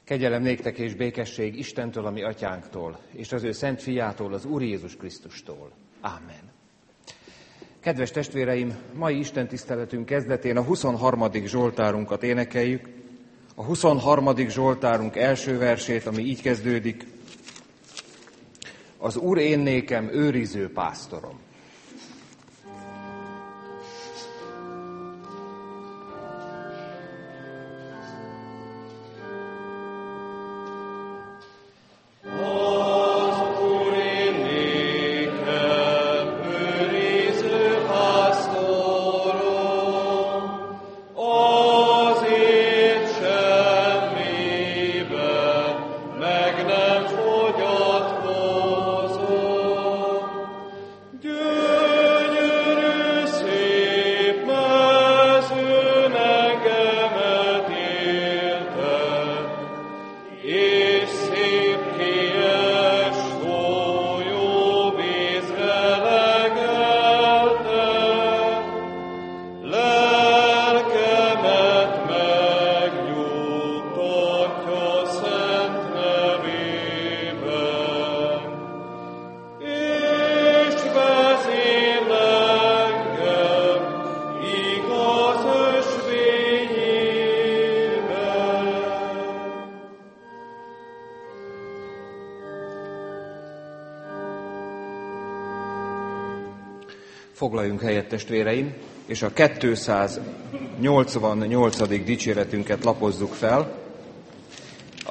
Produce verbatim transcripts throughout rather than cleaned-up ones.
Kegyelem néktek és békesség Istentől, a mi atyánktól, és az ő szent fiától, az Úr Jézus Krisztustól. Ámen. Kedves testvéreim, mai istentiszteletünk kezdetén a huszonharmadik zsoltárunkat énekeljük. A huszonharmadik zsoltárunk első versét, ami így kezdődik. Az Úr én nékem őriző pásztorom. Foglaljunk helyet, testvéreim, és a kétszáznyolcvannyolcadik dicséretünket lapozzuk fel. A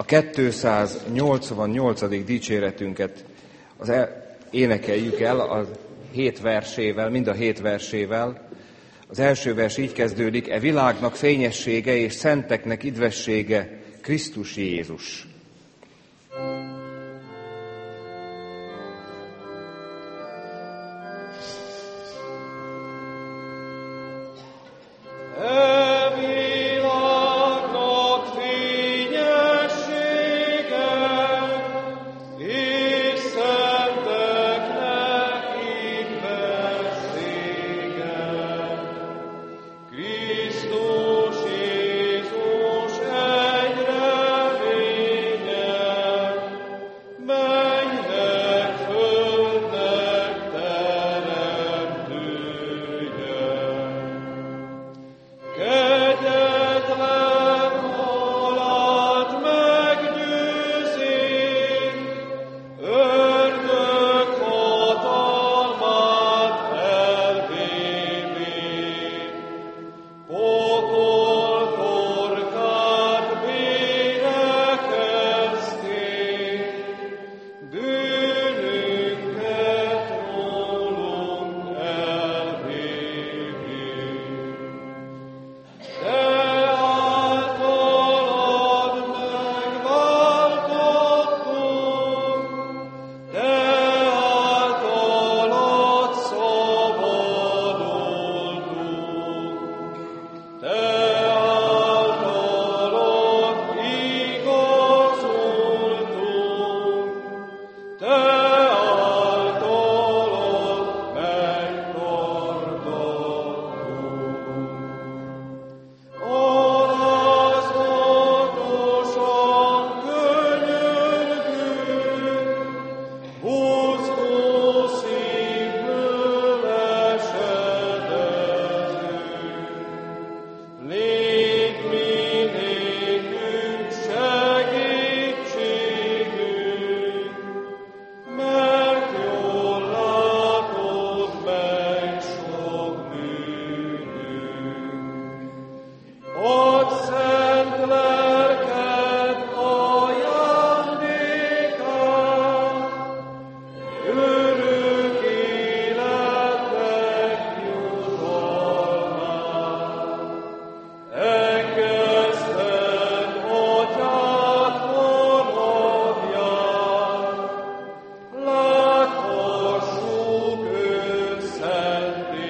kétszáznyolcvannyolcadik dicséretünket az el, énekeljük el a hét versével, mind a hét versével. Az első vers így kezdődik: E világnak fényessége és szenteknek idvessége Krisztus Jézus.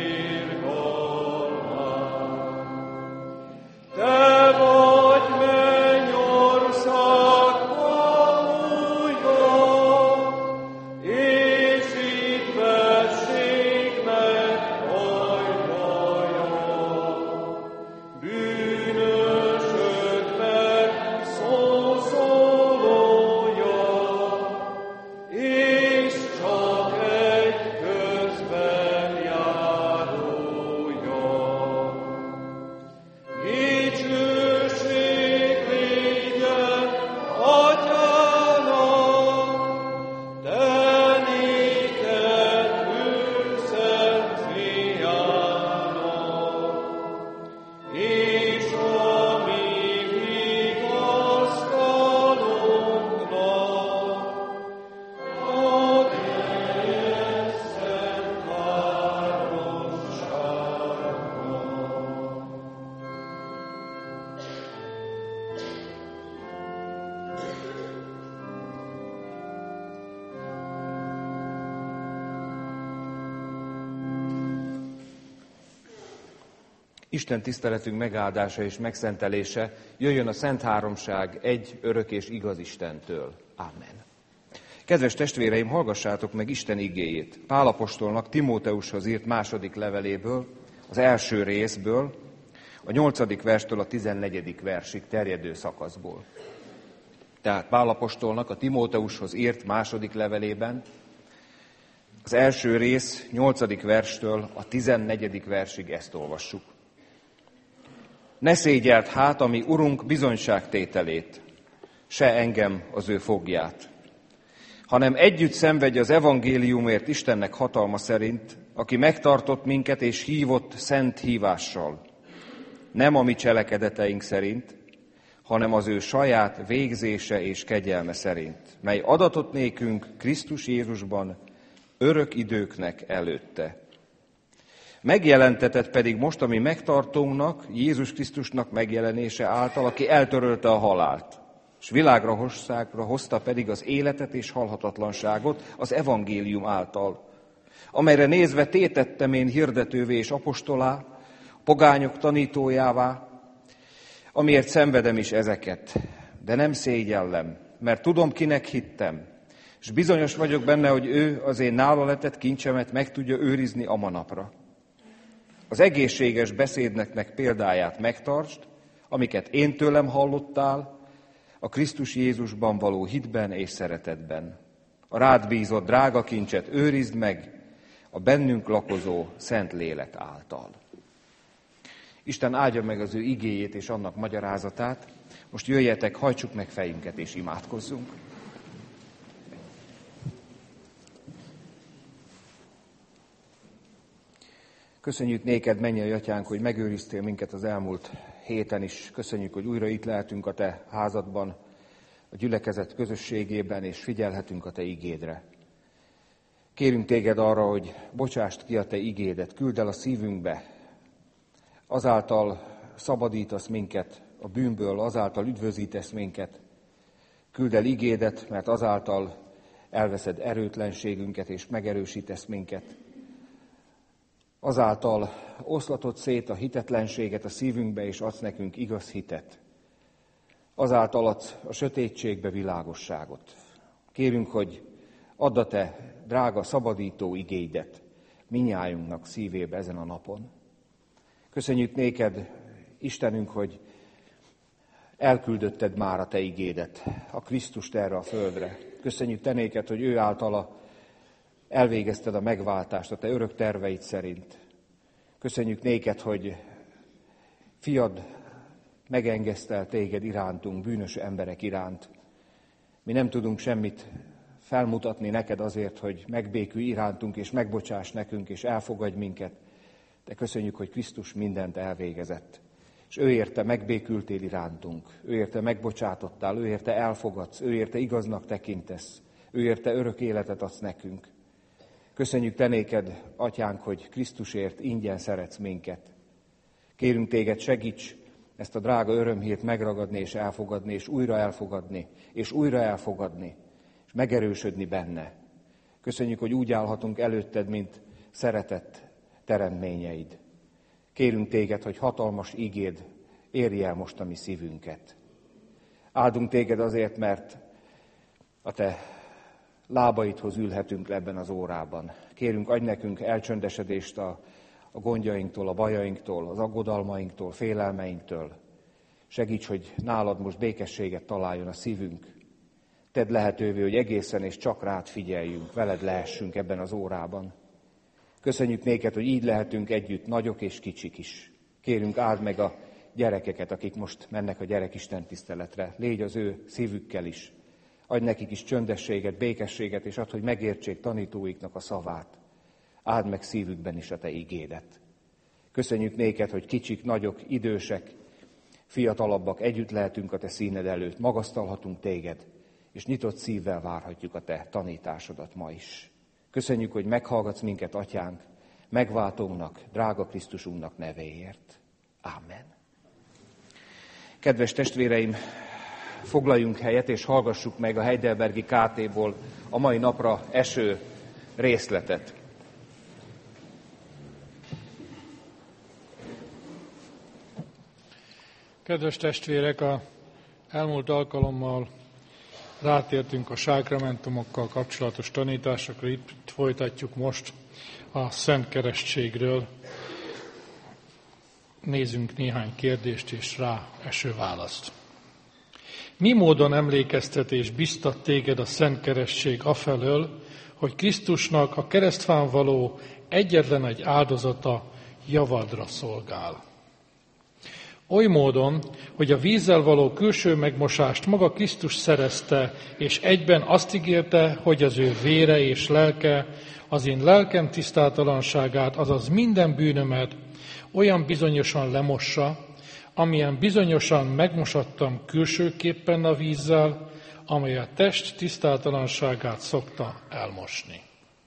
Te vagy meg Isten tiszteletünk megáldása és megszentelése jöjjön a Szent Háromság egy örök és igaz Istentől. Amen. Kedves testvéreim, hallgassátok meg Isten igéjét. Pál apostolnak Timóteushoz írt második leveléből, az első részből, a nyolcadik verstől a tizennegyedik versig terjedő szakaszból. Tehát Pál apostolnak a Timóteushoz írt második levelében, az első rész nyolcadik verstől a tizennegyedik versig ezt olvassuk. Ne szégyeld hát, ami Urunk bizonyságtételét, se engem az ő fogját, hanem együtt szenvedj az evangéliumért Istennek hatalma szerint, aki megtartott minket és hívott szent hívással, nem a mi cselekedeteink szerint, hanem az ő saját végzése és kegyelme szerint, mely adatott nékünk Krisztus Jézusban örök időknek előtte. Megjelentetett pedig most, ami megtartónknak, Jézus Krisztusnak megjelenése által, aki eltörölte a halált, és világra hosszágra hozta pedig az életet és halhatatlanságot az evangélium által, amelyre nézve tétettem én hirdetővé és apostolá, pogányok tanítójává, amiért szenvedem is ezeket, de nem szégyellem, mert tudom, kinek hittem, és bizonyos vagyok benne, hogy ő az én nála letett kincsemet meg tudja őrizni a manapra. Az egészséges beszédnek példáját megtartsd, amiket én tőlem hallottál, a Krisztus Jézusban való hitben és szeretetben. A rád bízott drága kincset őrizd meg a bennünk lakozó szent lélek által. Isten áldja meg az ő igéjét és annak magyarázatát. Most jöjjetek, hajtsuk meg fejünket és imádkozzunk. Köszönjük néked, mennyei atyánk, hogy megőriztél minket az elmúlt héten is. Köszönjük, hogy újra itt lehetünk a te házadban, a gyülekezet közösségében, és figyelhetünk a te igédre. Kérünk téged arra, hogy bocsást ki a te igédet, küldd el a szívünkbe. Azáltal szabadítasz minket a bűnből, azáltal üdvözítesz minket. Küldd el igédet, mert azáltal elveszed erőtlenségünket és megerősítesz minket. Azáltal oszlatod szét a hitetlenséget a szívünkbe, és adsz nekünk igaz hitet. Azáltal adsz a sötétségbe világosságot. Kérünk, hogy add a te drága szabadító igéidet mindnyájunknak szívébe ezen a napon. Köszönjük néked, Istenünk, hogy elküldötted már a te igédet, a Krisztust erre a földre. Köszönjük te néked, hogy ő általa elvégezted a megváltást a te örök terveid szerint. Köszönjük néked, hogy fiad megengesztel téged irántunk, bűnös emberek iránt. Mi nem tudunk semmit felmutatni neked azért, hogy megbékülj irántunk, és megbocsáss nekünk, és elfogadj minket. De köszönjük, hogy Krisztus mindent elvégezett. És ő érte megbékültél irántunk, ő érte megbocsátottál, ő érte elfogadsz, ő érte igaznak tekintesz, ő érte örök életet adsz nekünk. Köszönjük te néked, atyánk, hogy Krisztusért ingyen szeretsz minket. Kérünk téged, segíts ezt a drága örömhírt megragadni és elfogadni, és újra elfogadni, és újra elfogadni, és megerősödni benne. Köszönjük, hogy úgy állhatunk előtted, mint szeretett teremtményeid. Kérünk téged, hogy hatalmas ígéd érje el most a mi szívünket. Áldunk téged azért, mert a te lábaidhoz ülhetünk le ebben az órában. Kérünk, adj nekünk elcsöndesedést a, a gondjainktól, a bajainktól, az aggodalmainktól, félelmeinktől. Segíts, hogy nálad most békességet találjon a szívünk. Tedd lehetővé, hogy egészen és csak rád figyeljünk, veled lehessünk ebben az órában. Köszönjük néked, hogy így lehetünk együtt, nagyok és kicsik is. Kérünk, áld meg a gyerekeket, akik most mennek a gyerekisten tiszteletre. Légy az ő szívükkel is. Adj nekik is csöndességet, békességet, és add, hogy megértsék tanítóiknak a szavát. Áld meg szívükben is a te igédet. Köszönjük néked, hogy kicsik, nagyok, idősek, fiatalabbak, együtt lehetünk a te színed előtt, magasztalhatunk téged, és nyitott szívvel várhatjuk a te tanításodat ma is. Köszönjük, hogy meghallgatsz minket, atyánk, megváltónknak, drága Krisztusunknak nevéért. Ámen. Kedves testvéreim, foglaljunk helyet, és hallgassuk meg a Heidelbergi ká té-ból a mai napra eső részletet. Kedves testvérek, a elmúlt alkalommal rátértünk a sákramentumokkal kapcsolatos tanításokra, itt folytatjuk most a Szent Keresztségről. Nézzünk néhány kérdést és rá eső választ. Mi módon emlékeztet és biztat téged a Szent Keresztség afelől, hogy Krisztusnak a keresztfán való egyetlen egy áldozata javadra szolgál? Oly módon, hogy a vízzel való külső megmosást maga Krisztus szerezte, és egyben azt ígérte, hogy az ő vére és lelke az én lelkem tisztátalanságát, azaz minden bűnömet olyan bizonyosan lemossa, amilyen bizonyosan megmosattam külsőképpen a vízzel, amely a test tisztátalanságát szokta elmosni.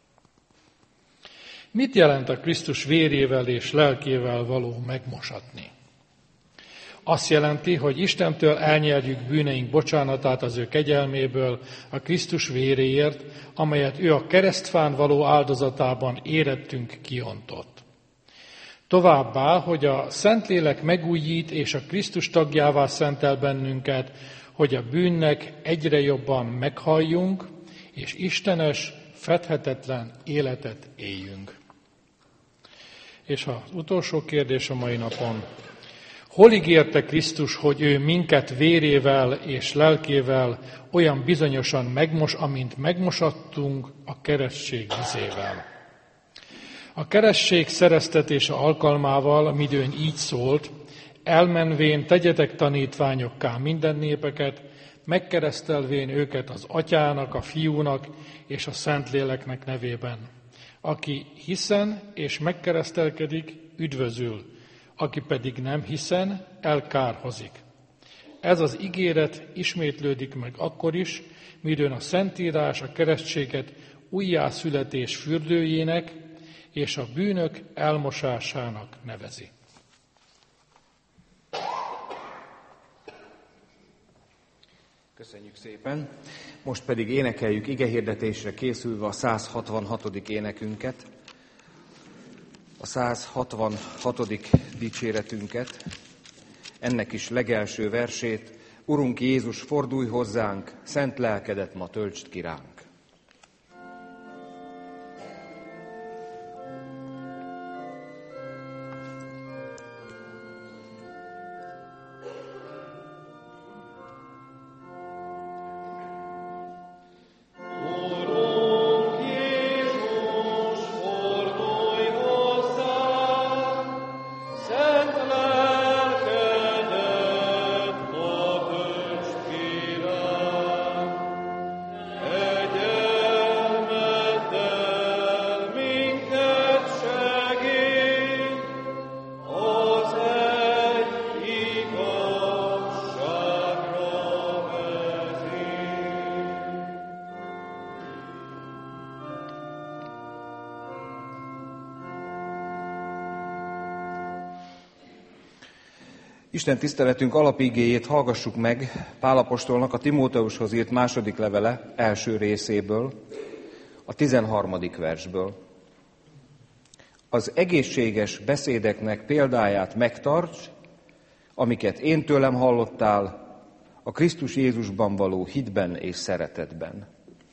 Mit jelent a Krisztus vérével és lelkével való megmosatni? Azt jelenti, hogy Istentől elnyerjük bűneink bocsánatát az ő kegyelméből a Krisztus véréért, amelyet ő a keresztfán való áldozatában érettünk kiontott. Továbbá, hogy a Szentlélek megújít és a Krisztus tagjává szentel bennünket, hogy a bűnnek egyre jobban meghalljunk, és istenes, fedhetetlen életet éljünk. És az utolsó kérdés a mai napon. Hol ígérte Krisztus, hogy ő minket vérével és lelkével olyan bizonyosan megmos, amint megmosattunk a keresztség vizével? A keresztség szereztetése alkalmával midőn így szólt, elmenvén tegyetek tanítványokká minden népeket, megkeresztelvén őket az Atyának, a Fiúnak és a Szentléleknek nevében. Aki hiszen és megkeresztelkedik, üdvözül, aki pedig nem hiszen, elkárhozik. Ez az ígéret ismétlődik meg akkor is, midőn a Szentírás a keresztséget újjászületés fürdőjének és a bűnök elmosásának nevezi. Köszönjük szépen! Most pedig énekeljük igehirdetésre készülve a száz hatvanhatodik énekünket, a száz hatvanhatodik dicséretünket, ennek is legelső versét: Urunk Jézus, fordulj hozzánk, szent lelkedet ma töltsd ki ránk. Isten tiszteletünk alapigéjét hallgassuk meg Pál apostolnak a Timóteushoz írt második levele első részéből, a tizenharmadik versből. Az egészséges beszédeknek példáját megtarts, amiket én tőlem hallottál, a Krisztus Jézusban való hitben és szeretetben.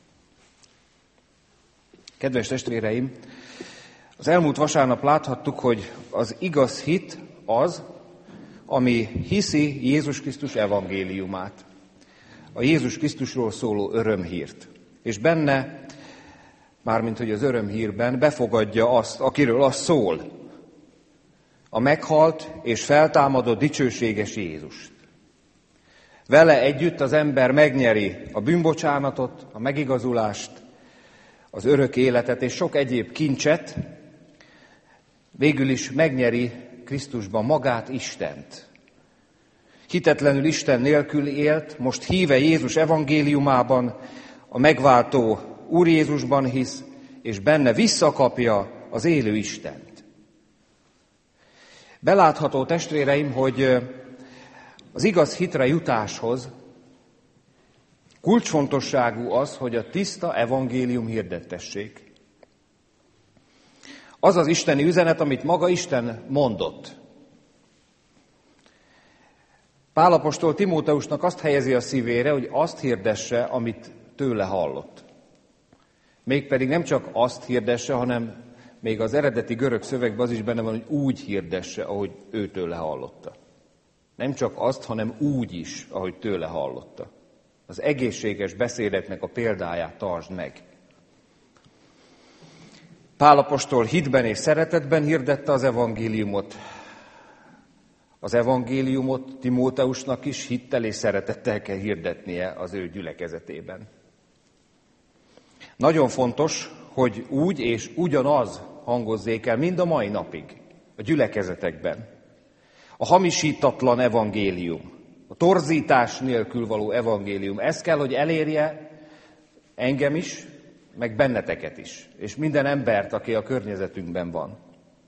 Kedves testvéreim, az elmúlt vasárnap láthattuk, hogy az igaz hit az, ami hiszi Jézus Krisztus evangéliumát, a Jézus Krisztusról szóló örömhírt, és benne, mármint hogy az örömhírben befogadja azt, akiről az szól, a meghalt és feltámadott dicsőséges Jézust. Vele együtt az ember megnyeri a bűnbocsánatot, a megigazulást, az örök életet és sok egyéb kincset, végül is megnyeri Krisztusban magát, Istent. Hitetlenül Isten nélkül élt, most híve Jézus evangéliumában, a megváltó Úr Jézusban hisz, és benne visszakapja az élő Istent. Belátható, testvéreim, hogy az igaz hitre jutáshoz kulcsfontosságú az, hogy a tiszta evangélium hirdettessék. Az az isteni üzenet, amit maga Isten mondott. Pál apostol Timóteusnak azt helyezi a szívére, hogy azt hirdesse, amit tőle hallott. Mégpedig nem csak azt hirdesse, hanem még az eredeti görög szövegben az is benne van, hogy úgy hirdesse, ahogy ő tőle hallotta. Nem csak azt, hanem úgy is, ahogy tőle hallotta. Az egészséges beszédeknek a példáját tartsd meg. Pál apostol hitben és szeretetben hirdette az evangéliumot. Az evangéliumot Timóteusnak is hittel és szeretettel kell hirdetnie az ő gyülekezetében. Nagyon fontos, hogy úgy és ugyanaz hangozzék el mind a mai napig a gyülekezetekben. A hamisítatlan evangélium, a torzítás nélkül való evangélium, ez kell, hogy elérje engem is, meg benneteket is, és minden embert, aki a környezetünkben van.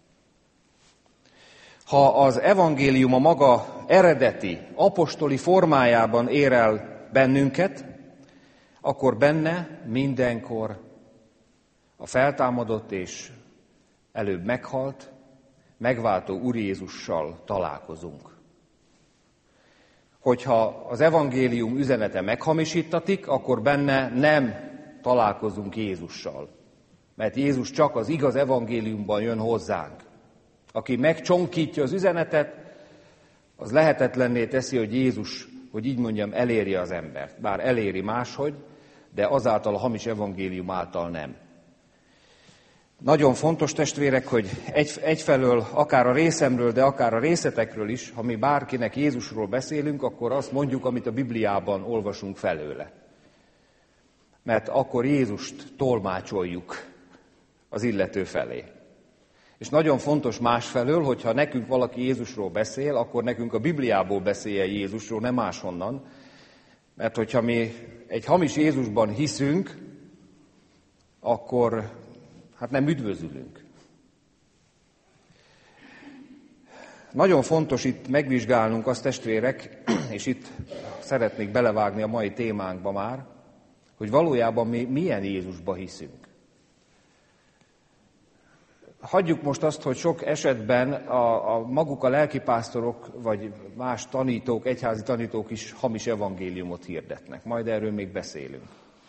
Ha az evangélium a maga eredeti, apostoli formájában ér el bennünket, akkor benne mindenkor a feltámadott és előbb meghalt, megváltó Úr Jézussal találkozunk. Hogyha az evangélium üzenete meghamisítatik, akkor benne nem találkozunk Jézussal. Mert Jézus csak az igaz evangéliumban jön hozzánk. Aki megcsonkítja az üzenetet, az lehetetlenné teszi, hogy Jézus, hogy így mondjam, elérje az embert. Bár eléri máshogy, de azáltal a hamis evangélium által nem. Nagyon fontos, testvérek, hogy egy, egyfelől, akár a részemről, de akár a részetekről is, ha mi bárkinek Jézusról beszélünk, akkor azt mondjuk, amit a Bibliában olvasunk felőle. Mert akkor Jézust tolmácsoljuk az illető felé. És nagyon fontos másfelől, hogyha nekünk valaki Jézusról beszél, akkor nekünk a Bibliából beszélje Jézusról, nem máshonnan. Mert hogyha mi egy hamis Jézusban hiszünk, akkor hát nem üdvözülünk. Nagyon fontos itt megvizsgálnunk azt, testvérek, és itt szeretnék belevágni a mai témánkba már, hogy valójában mi milyen Jézusba hiszünk. Hagyjuk most azt, hogy sok esetben a, a maguk a lelkipásztorok, vagy más tanítók, egyházi tanítók is hamis evangéliumot hirdetnek. Majd erről még beszélünk.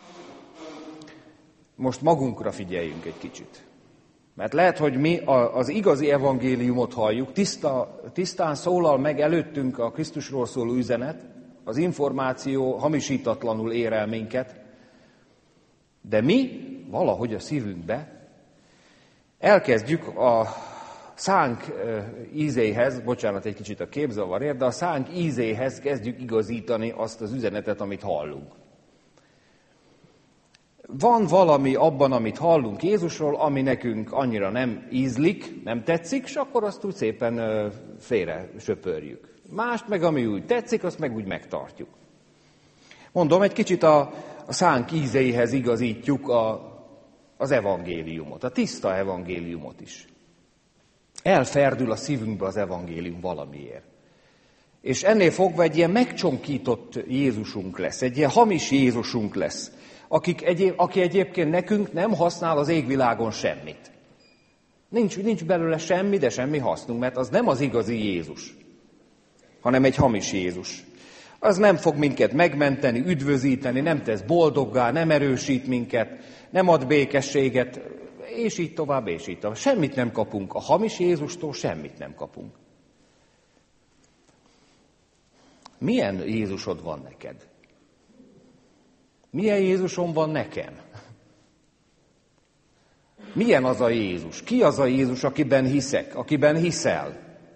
Most magunkra figyeljünk egy kicsit. Mert lehet, hogy mi az igazi evangéliumot halljuk, tiszta, tisztán szólal meg előttünk a Krisztusról szóló üzenet, az információ hamisítatlanul ér el minket, de mi valahogy a szívünkbe elkezdjük a szánk ízéhez, bocsánat, egy kicsit a képzavarért, de a szánk ízéhez kezdjük igazítani azt az üzenetet, amit hallunk. Van valami abban, amit hallunk Jézusról, ami nekünk annyira nem ízlik, nem tetszik, és akkor azt úgy szépen félre söpörjük. Mást meg, ami úgy tetszik, azt meg úgy megtartjuk. Mondom, egy kicsit a, a szánk ízeihez igazítjuk a, az evangéliumot, a tiszta evangéliumot is. Elferdül a szívünkbe az evangélium valamiért. És ennél fogva egy ilyen megcsonkított Jézusunk lesz, egy ilyen hamis Jézusunk lesz, akik egyéb, aki egyébként nekünk nem használ az égvilágon semmit. Nincs, nincs belőle semmi, de semmi hasznunk, mert az nem az igazi Jézus, hanem egy hamis Jézus. Az nem fog minket megmenteni, üdvözíteni, nem tesz boldoggá, nem erősít minket, nem ad békességet, és így tovább, és így tovább. Semmit nem kapunk. A hamis Jézustól semmit nem kapunk. Milyen Jézusod van neked? Milyen Jézusom van nekem? Milyen az a Jézus? Ki az a Jézus, akiben hiszek, akiben hiszel?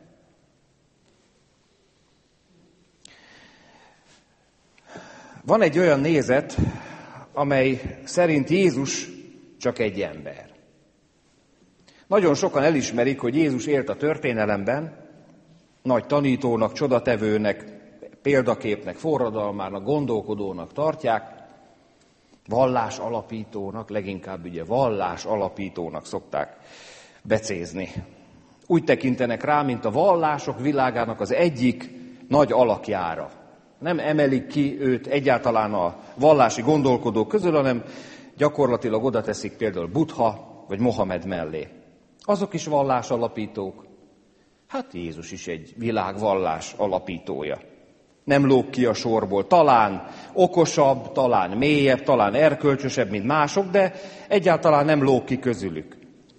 Van egy olyan nézet, amely szerint Jézus csak egy ember. Nagyon sokan elismerik, hogy Jézus élt a történelemben, nagy tanítónak, csodatevőnek, példaképnek, forradalmának, gondolkodónak tartják, vallás alapítónak, leginkább ugye vallás alapítónak szokták becézni. Úgy tekintenek rá, mint a vallások világának az egyik nagy alakjára. Nem emelik ki őt egyáltalán a vallási gondolkodók közül, hanem gyakorlatilag oda teszik például Buddha vagy Mohamed mellé. Azok is vallás alapítók. Hát Jézus is egy világvallás alapítója. Nem lóg ki a sorból. Talán okosabb, talán mélyebb, talán erkölcsösebb, mint mások, de egyáltalán nem lóg ki közülük.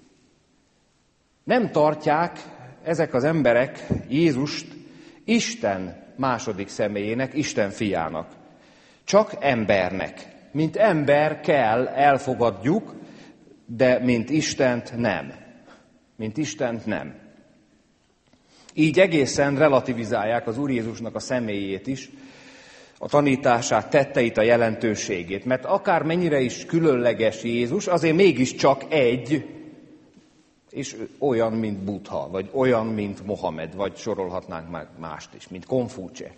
Nem tartják ezek az emberek Jézust Isten második személyének, Isten fiának. Csak embernek. Mint ember kell elfogadjuk, de mint Istent nem. Mint Istent nem. Így egészen relativizálják az Úr Jézusnak a személyét is, a tanítását, tetteit, a jelentőségét. Mert akármennyire is különleges Jézus, azért mégiscsak egy, és olyan, mint Buddha, vagy olyan, mint Mohamed, vagy sorolhatnánk már mást is, mint Konfúcse.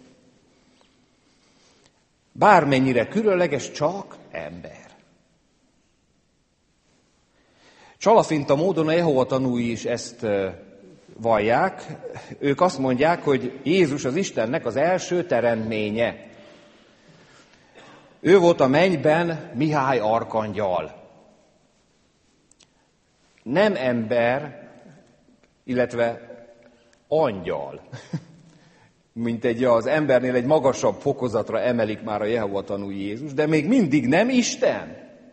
Bármennyire különleges, csak ember. Csalafinta módon a Jehova tanúi is ezt vallják. Ők azt mondják, hogy Jézus az Istennek az első teremtménye. Ő volt a mennyben Mihály arkangyal. Nem ember, illetve angyal. Mint egy az embernél egy magasabb fokozatra emelik már a Jehova tanúi Jézus, de még mindig nem Isten.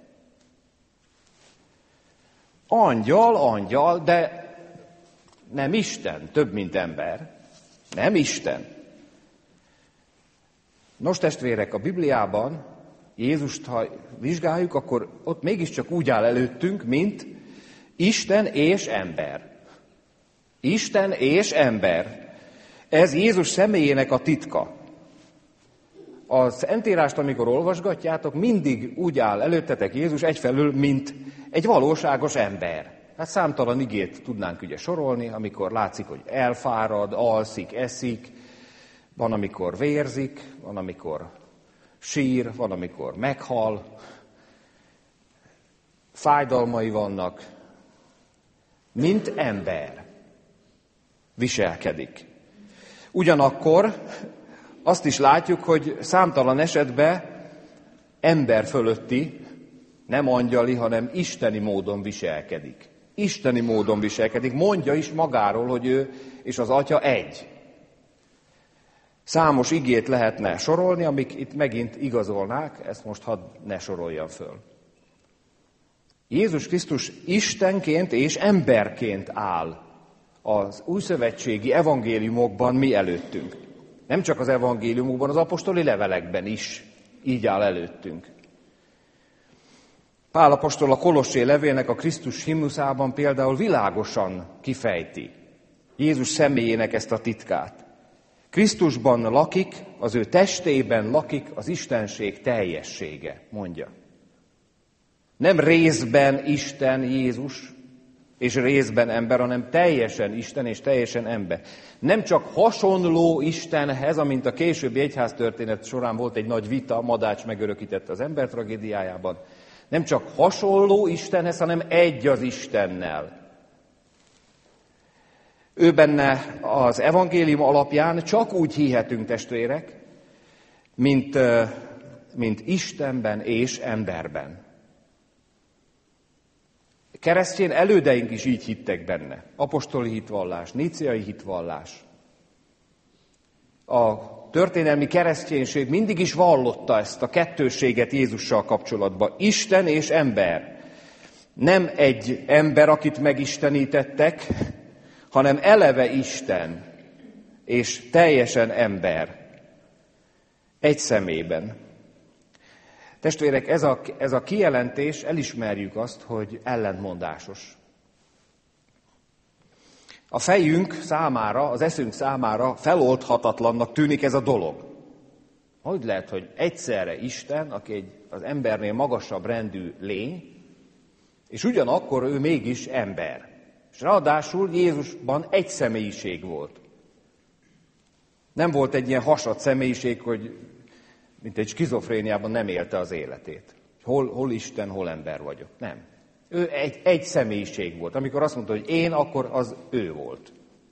Angyal, angyal, de nem Isten, több, mint ember. Nem Isten. Nos, testvérek, a Bibliában Jézust, ha vizsgáljuk, akkor ott mégiscsak úgy áll előttünk, mint Isten és ember. Isten és ember. Ez Jézus személyének a titka. A Szentírást, amikor olvasgatjátok, mindig úgy áll előttetek Jézus egyfelől, mint egy valóságos ember. Hát számtalan igét tudnánk ugye sorolni, amikor látszik, hogy elfárad, alszik, eszik, van, amikor vérzik, van, amikor sír, van, amikor meghal, fájdalmai vannak, mint ember viselkedik. Ugyanakkor azt is látjuk, hogy számtalan esetben ember fölötti, nem angyali, hanem isteni módon viselkedik. Isteni módon viselkedik, mondja is magáról, hogy ő és az Atya egy. Számos igét lehetne sorolni, amik itt megint igazolnák, ezt most hadd ne soroljam föl. Jézus Krisztus Istenként és emberként áll az újszövetségi evangéliumokban mi előttünk. Nem csak az evangéliumokban, az apostoli levelekben is így áll előttünk. Pál apostol a Kolossé levélnek a Krisztus himnuszában például világosan kifejti Jézus személyének ezt a titkát. Krisztusban lakik, az ő testében lakik az istenség teljessége, mondja. Nem részben Isten Jézus, és részben ember, hanem teljesen Isten és teljesen ember. Nem csak hasonló Istenhez, amint a későbbi egyháztörténet során volt egy nagy vita, Madács megörökítette az ember tragédiájában, nem csak hasonló Istenhez, hanem egy az Istennel. Ő benne az evangélium alapján csak úgy hihetünk, testvérek, mint, mint Istenben és emberben. Keresztény elődeink is így hittek benne. Apostoli hitvallás, níciai hitvallás. A történelmi kereszténység mindig is vallotta ezt a kettősséget Jézussal kapcsolatban. Isten és ember. Nem egy ember, akit megistenítettek, hanem eleve Isten és teljesen ember. Egy személyben. Testvérek, ez a, ez a kijelentés, elismerjük azt, hogy ellentmondásos. A fejünk számára, az eszünk számára feloldhatatlannak tűnik ez a dolog. Hogy lehet, hogy egyszerre Isten, aki egy, az embernél magasabb rendű lény, és ugyanakkor ő mégis ember. És ráadásul Jézusban egy személyiség volt. Nem volt egy ilyen hasad személyiség, hogy mint egy skizofréniában nem élte az életét. Hol, hol Isten, hol ember vagyok. Nem. Ő egy, egy személyiség volt. Amikor azt mondta, hogy én, akkor az ő volt.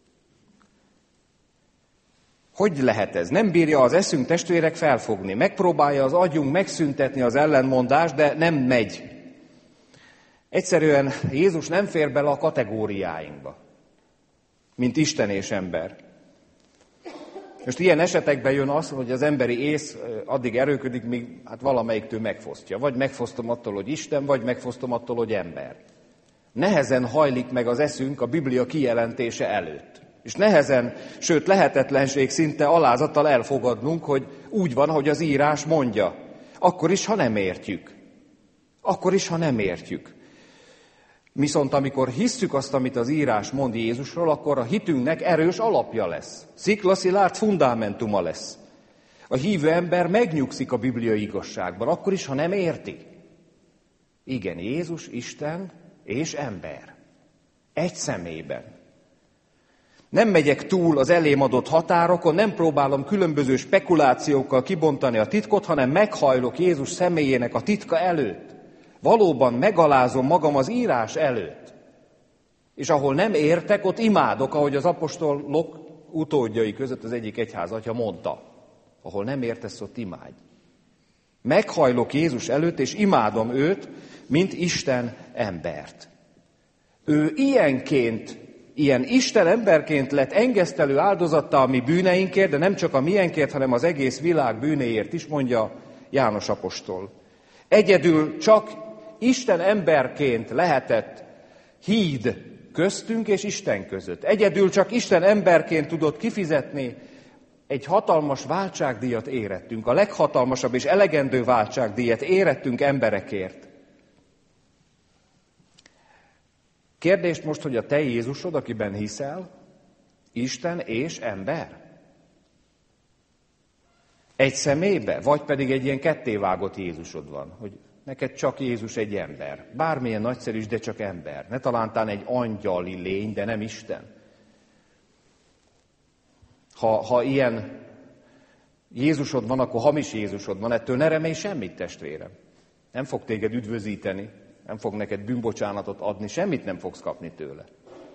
Hogy lehet ez? Nem bírja az eszünk, testvérek, felfogni. Megpróbálja az agyunk megszüntetni az ellenmondást, de nem megy. Egyszerűen Jézus nem fér bele a kategóriáinkba, mint Isten és ember. Most ilyen esetekben jön az, hogy az emberi ész addig erőködik, míg hát valamelyiktől megfosztja. Vagy megfosztom attól, hogy Isten, vagy megfosztom attól, hogy ember. Nehezen hajlik meg az eszünk a Biblia kijelentése előtt. És nehezen, sőt lehetetlenség szinte alázattal elfogadnunk, hogy úgy van, hogy az írás mondja. Akkor is, ha nem értjük. Akkor is, ha nem értjük. Viszont amikor hisszük azt, amit az írás mond Jézusról, akkor a hitünknek erős alapja lesz. Sziklaszilárd fundamentuma lesz. A hívő ember megnyugszik a bibliai igazságban, akkor is, ha nem érti. Igen, Jézus, Isten és ember. Egy személyben. Nem megyek túl az elém adott határokon, nem próbálom különböző spekulációkkal kibontani a titkot, hanem meghajlok Jézus személyének a titka előtt. Valóban megalázom magam az írás előtt. És ahol nem értek, ott imádok, ahogy az apostolok utódjai között az egyik egyházatja mondta. Ahol nem értesz, ott imádj. Meghajlok Jézus előtt, és imádom őt, mint Isten embert. Ő ilyenként, ilyen Isten emberként lett engesztelő áldozatta a mi bűneinkért, de nem csak a miénkért, hanem az egész világ bűnéért is, mondja János apostol. Egyedül csak Isten emberként lehetett híd köztünk és Isten között. Egyedül csak Isten emberként tudott kifizetni egy hatalmas váltságdíjat érettünk. A leghatalmasabb és elegendő váltságdíjat érettünk emberekért. Kérdést most, hogy a te Jézusod, akiben hiszel, Isten és ember? Egy személybe? Vagy pedig egy ilyen kettévágott Jézusod van, hogy neked csak Jézus egy ember. Bármilyen nagyszerű is, de csak ember. Ne talántán egy angyali lény, de nem Isten. Ha, ha ilyen Jézusod van, akkor hamis Jézusod van. Ettől ne remélj semmit, testvérem. Nem fog téged üdvözíteni, nem fog neked bűnbocsánatot adni, semmit nem fogsz kapni tőle.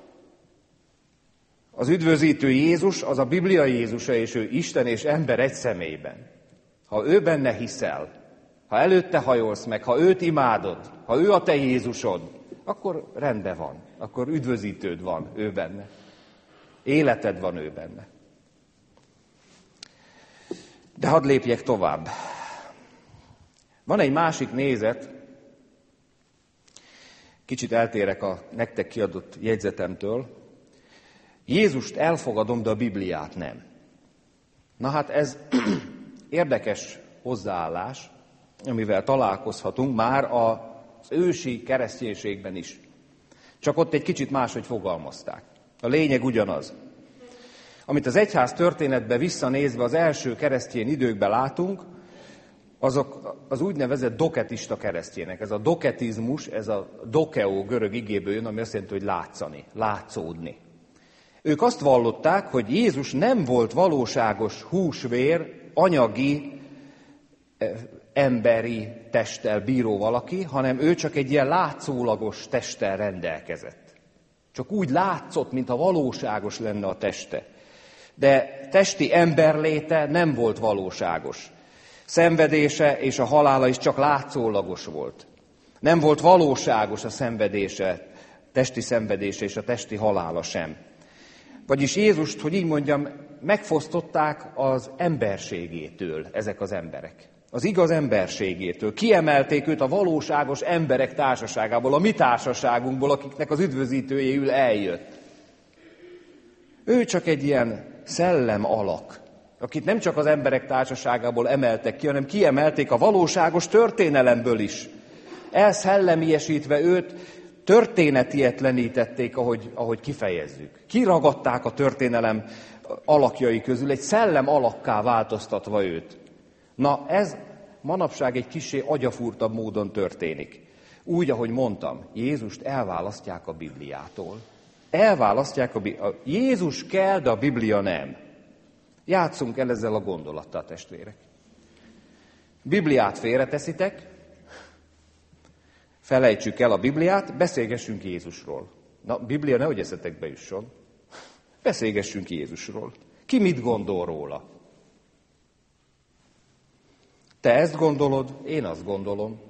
Az üdvözítő Jézus, az a Biblia Jézusa, és ő Isten és ember egy személyben. Ha ő benne hiszel, ha előtte hajolsz meg, ha őt imádod, ha ő a te Jézusod, akkor rendben van, akkor üdvözítőd van ő benne. Életed van ő benne. De hadd lépjek tovább. Van egy másik nézet, kicsit eltérek a nektek kiadott jegyzetemtől. Jézust elfogadom, de a Bibliát nem. Na hát ez érdekes hozzáállás, amivel találkozhatunk már az ősi kereszténységben is. Csak ott egy kicsit máshogy fogalmazták. A lényeg ugyanaz. Amit az egyház történetbe visszanézve az első keresztény időkben látunk, azok az úgynevezett doketista keresztények. Ez a doketizmus, ez a dokeo görög igéből jön, ami azt jelenti, hogy látszani, látszódni. Ők azt vallották, hogy Jézus nem volt valóságos húsvér, anyagi, emberi testtel bíró valaki, hanem ő csak egy ilyen látszólagos testtel rendelkezett. Csak úgy látszott, mintha valóságos lenne a teste. De testi emberléte nem volt valóságos. Szenvedése és a halála is csak látszólagos volt. Nem volt valóságos a szenvedése, testi szenvedése és a testi halála sem. Vagyis Jézust, hogy így mondjam, megfosztották az emberségétől ezek az emberek. Az igaz emberségétől. Kiemelték őt a valóságos emberek társaságából, a mi társaságunkból, akiknek az üdvözítőjéül eljött. Ő csak egy ilyen szellem alak, akit nem csak az emberek társaságából emeltek ki, hanem kiemelték a valóságos történelemből is. Elszellemiesítve őt, történetietlenítették, ahogy, ahogy kifejezzük. Kiragadták a történelem alakjai közül, egy szellem alakká változtatva őt. Na, ez manapság egy kissé agyafúrtabb módon történik. Úgy, ahogy mondtam, Jézust elválasztják a Bibliától. Elválasztják a Bibliát. Jézus kell, de a Biblia nem. Játsszunk el ezzel a gondolattal, testvérek. Bibliát félreteszitek, felejtsük el a Bibliát, beszélgessünk Jézusról. Na, Biblia nehogy eszetekbe jusson. Beszélgessünk Jézusról. Ki mit gondol róla? Te ezt gondolod, én azt gondolom.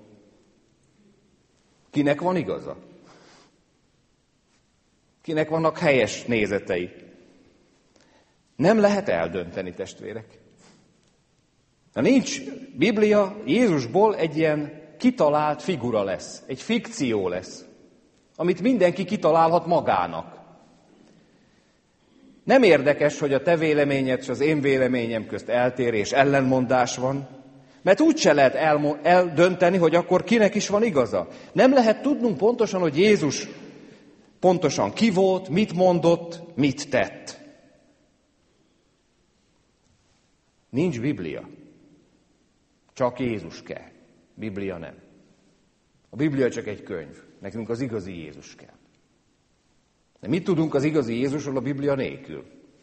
Kinek van igaza? Kinek vannak helyes nézetei? Nem lehet eldönteni, testvérek. Ha nincs Biblia, Jézusból egy ilyen kitalált figura lesz, egy fikció lesz, amit mindenki kitalálhat magának. Nem érdekes, hogy a te véleményed és az én véleményem közt eltérés, ellenmondás van, mert úgyse lehet elmo- eldönteni, hogy akkor kinek is van igaza. Nem lehet tudnunk pontosan, hogy Jézus pontosan ki volt, mit mondott, mit tett. Nincs Biblia. Csak Jézus kell. Biblia nem. A Biblia csak egy könyv. Nekünk az igazi Jézus kell. De mit tudunk az igazi Jézusról a Biblia nélkül?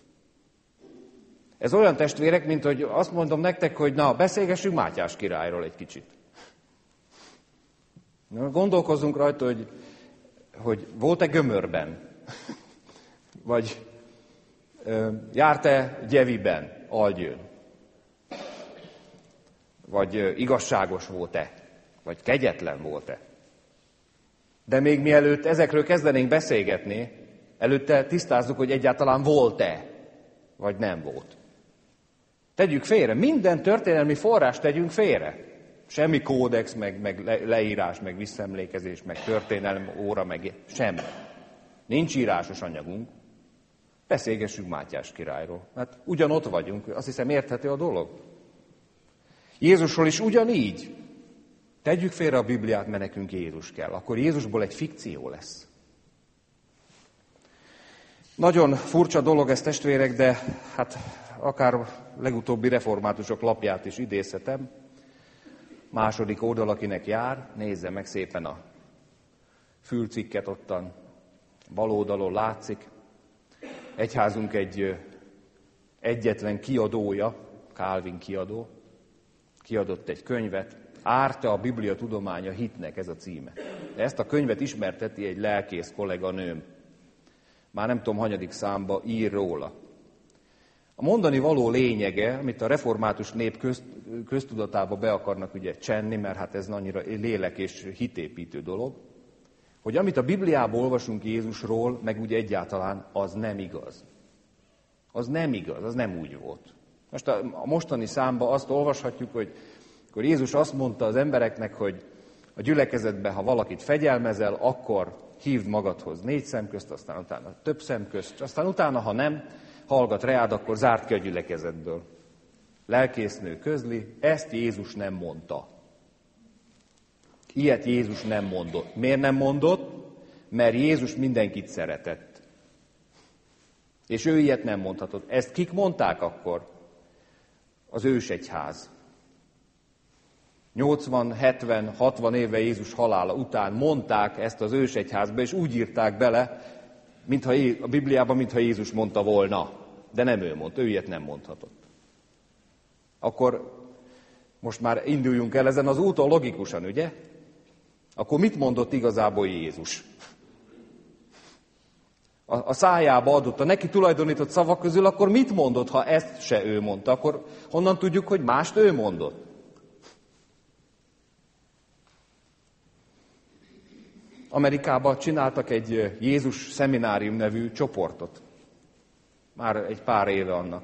Ez olyan, testvérek, mint hogy azt mondom nektek, hogy na, beszélgessünk Mátyás királyról egy kicsit. Na, gondolkozzunk rajta, hogy, hogy volt-e Gömörben? Vagy ö, járt-e Gyeviben, Algyőn? Vagy ö, igazságos volt-e? Vagy kegyetlen volt-e? De még mielőtt ezekről kezdenénk beszélgetni, előtte tisztázzuk, hogy egyáltalán volt-e, vagy nem volt. Tegyük félre, minden történelmi forrást tegyünk félre. Semmi kódex, meg, meg leírás, meg visszaemlékezés, meg történelmi óra, meg semmi. Nincs írásos anyagunk. Beszélgessünk Mátyás királyról. Hát ugyanott vagyunk, azt hiszem érthető a dolog. Jézusról is ugyanígy. Tegyük félre a Bibliát, mert nekünk Jézus kell. Akkor Jézusból egy fikció lesz. Nagyon furcsa dolog ez, testvérek, de hát akár legutóbbi reformátusok lapját is idézhetem. Második oldal, akinek jár, nézze meg szépen a fülcikket ottan. Bal oldalon látszik. Egyházunk egy egyetlen kiadója, Calvin kiadó, kiadott egy könyvet. Árta a Biblia tudománya hitnek, ez a címe. De ezt a könyvet ismerteti egy lelkész kolléganőm. Már nem tudom, hanyadik számba ír róla. A mondani való lényege, amit a református nép közt, köztudatába be akarnak ugye csenni, mert hát ez annyira lélek és hitépítő dolog, hogy amit a Bibliában olvasunk Jézusról, meg úgy egyáltalán, az nem igaz. Az nem igaz, az nem úgy volt. Most a, a mostani számban azt olvashatjuk, hogy akkor Jézus azt mondta az embereknek, hogy a gyülekezetben, ha valakit fegyelmezel, akkor hívd magadhoz négy szemközt, aztán utána több szemközt, aztán utána, ha nem hallgat reád, akkor zárt ki a gyülekezetből. Lelkésznő közli, ezt Jézus nem mondta. Ilyet Jézus nem mondott. Miért nem mondott? Mert Jézus mindenkit szeretett. És ő ilyet nem mondhatott. Ezt kik mondták akkor? Az ősegyház. nyolcvan, hetven, hatvan éve Jézus halála után mondták ezt az ősegyházba, és úgy írták bele, mintha a Bibliában, mintha Jézus mondta volna. De nem ő mondta, ő ilyet nem mondhatott. Akkor most már induljunk el ezen az úton logikusan, ugye? Akkor mit mondott igazából Jézus? A, a szájába adott, a neki tulajdonított szavak közül, akkor mit mondott, ha ezt se ő mondta? Akkor honnan tudjuk, hogy mást ő mondott? Amerikában csináltak egy Jézus Szeminárium nevű csoportot. Már egy pár éve annak.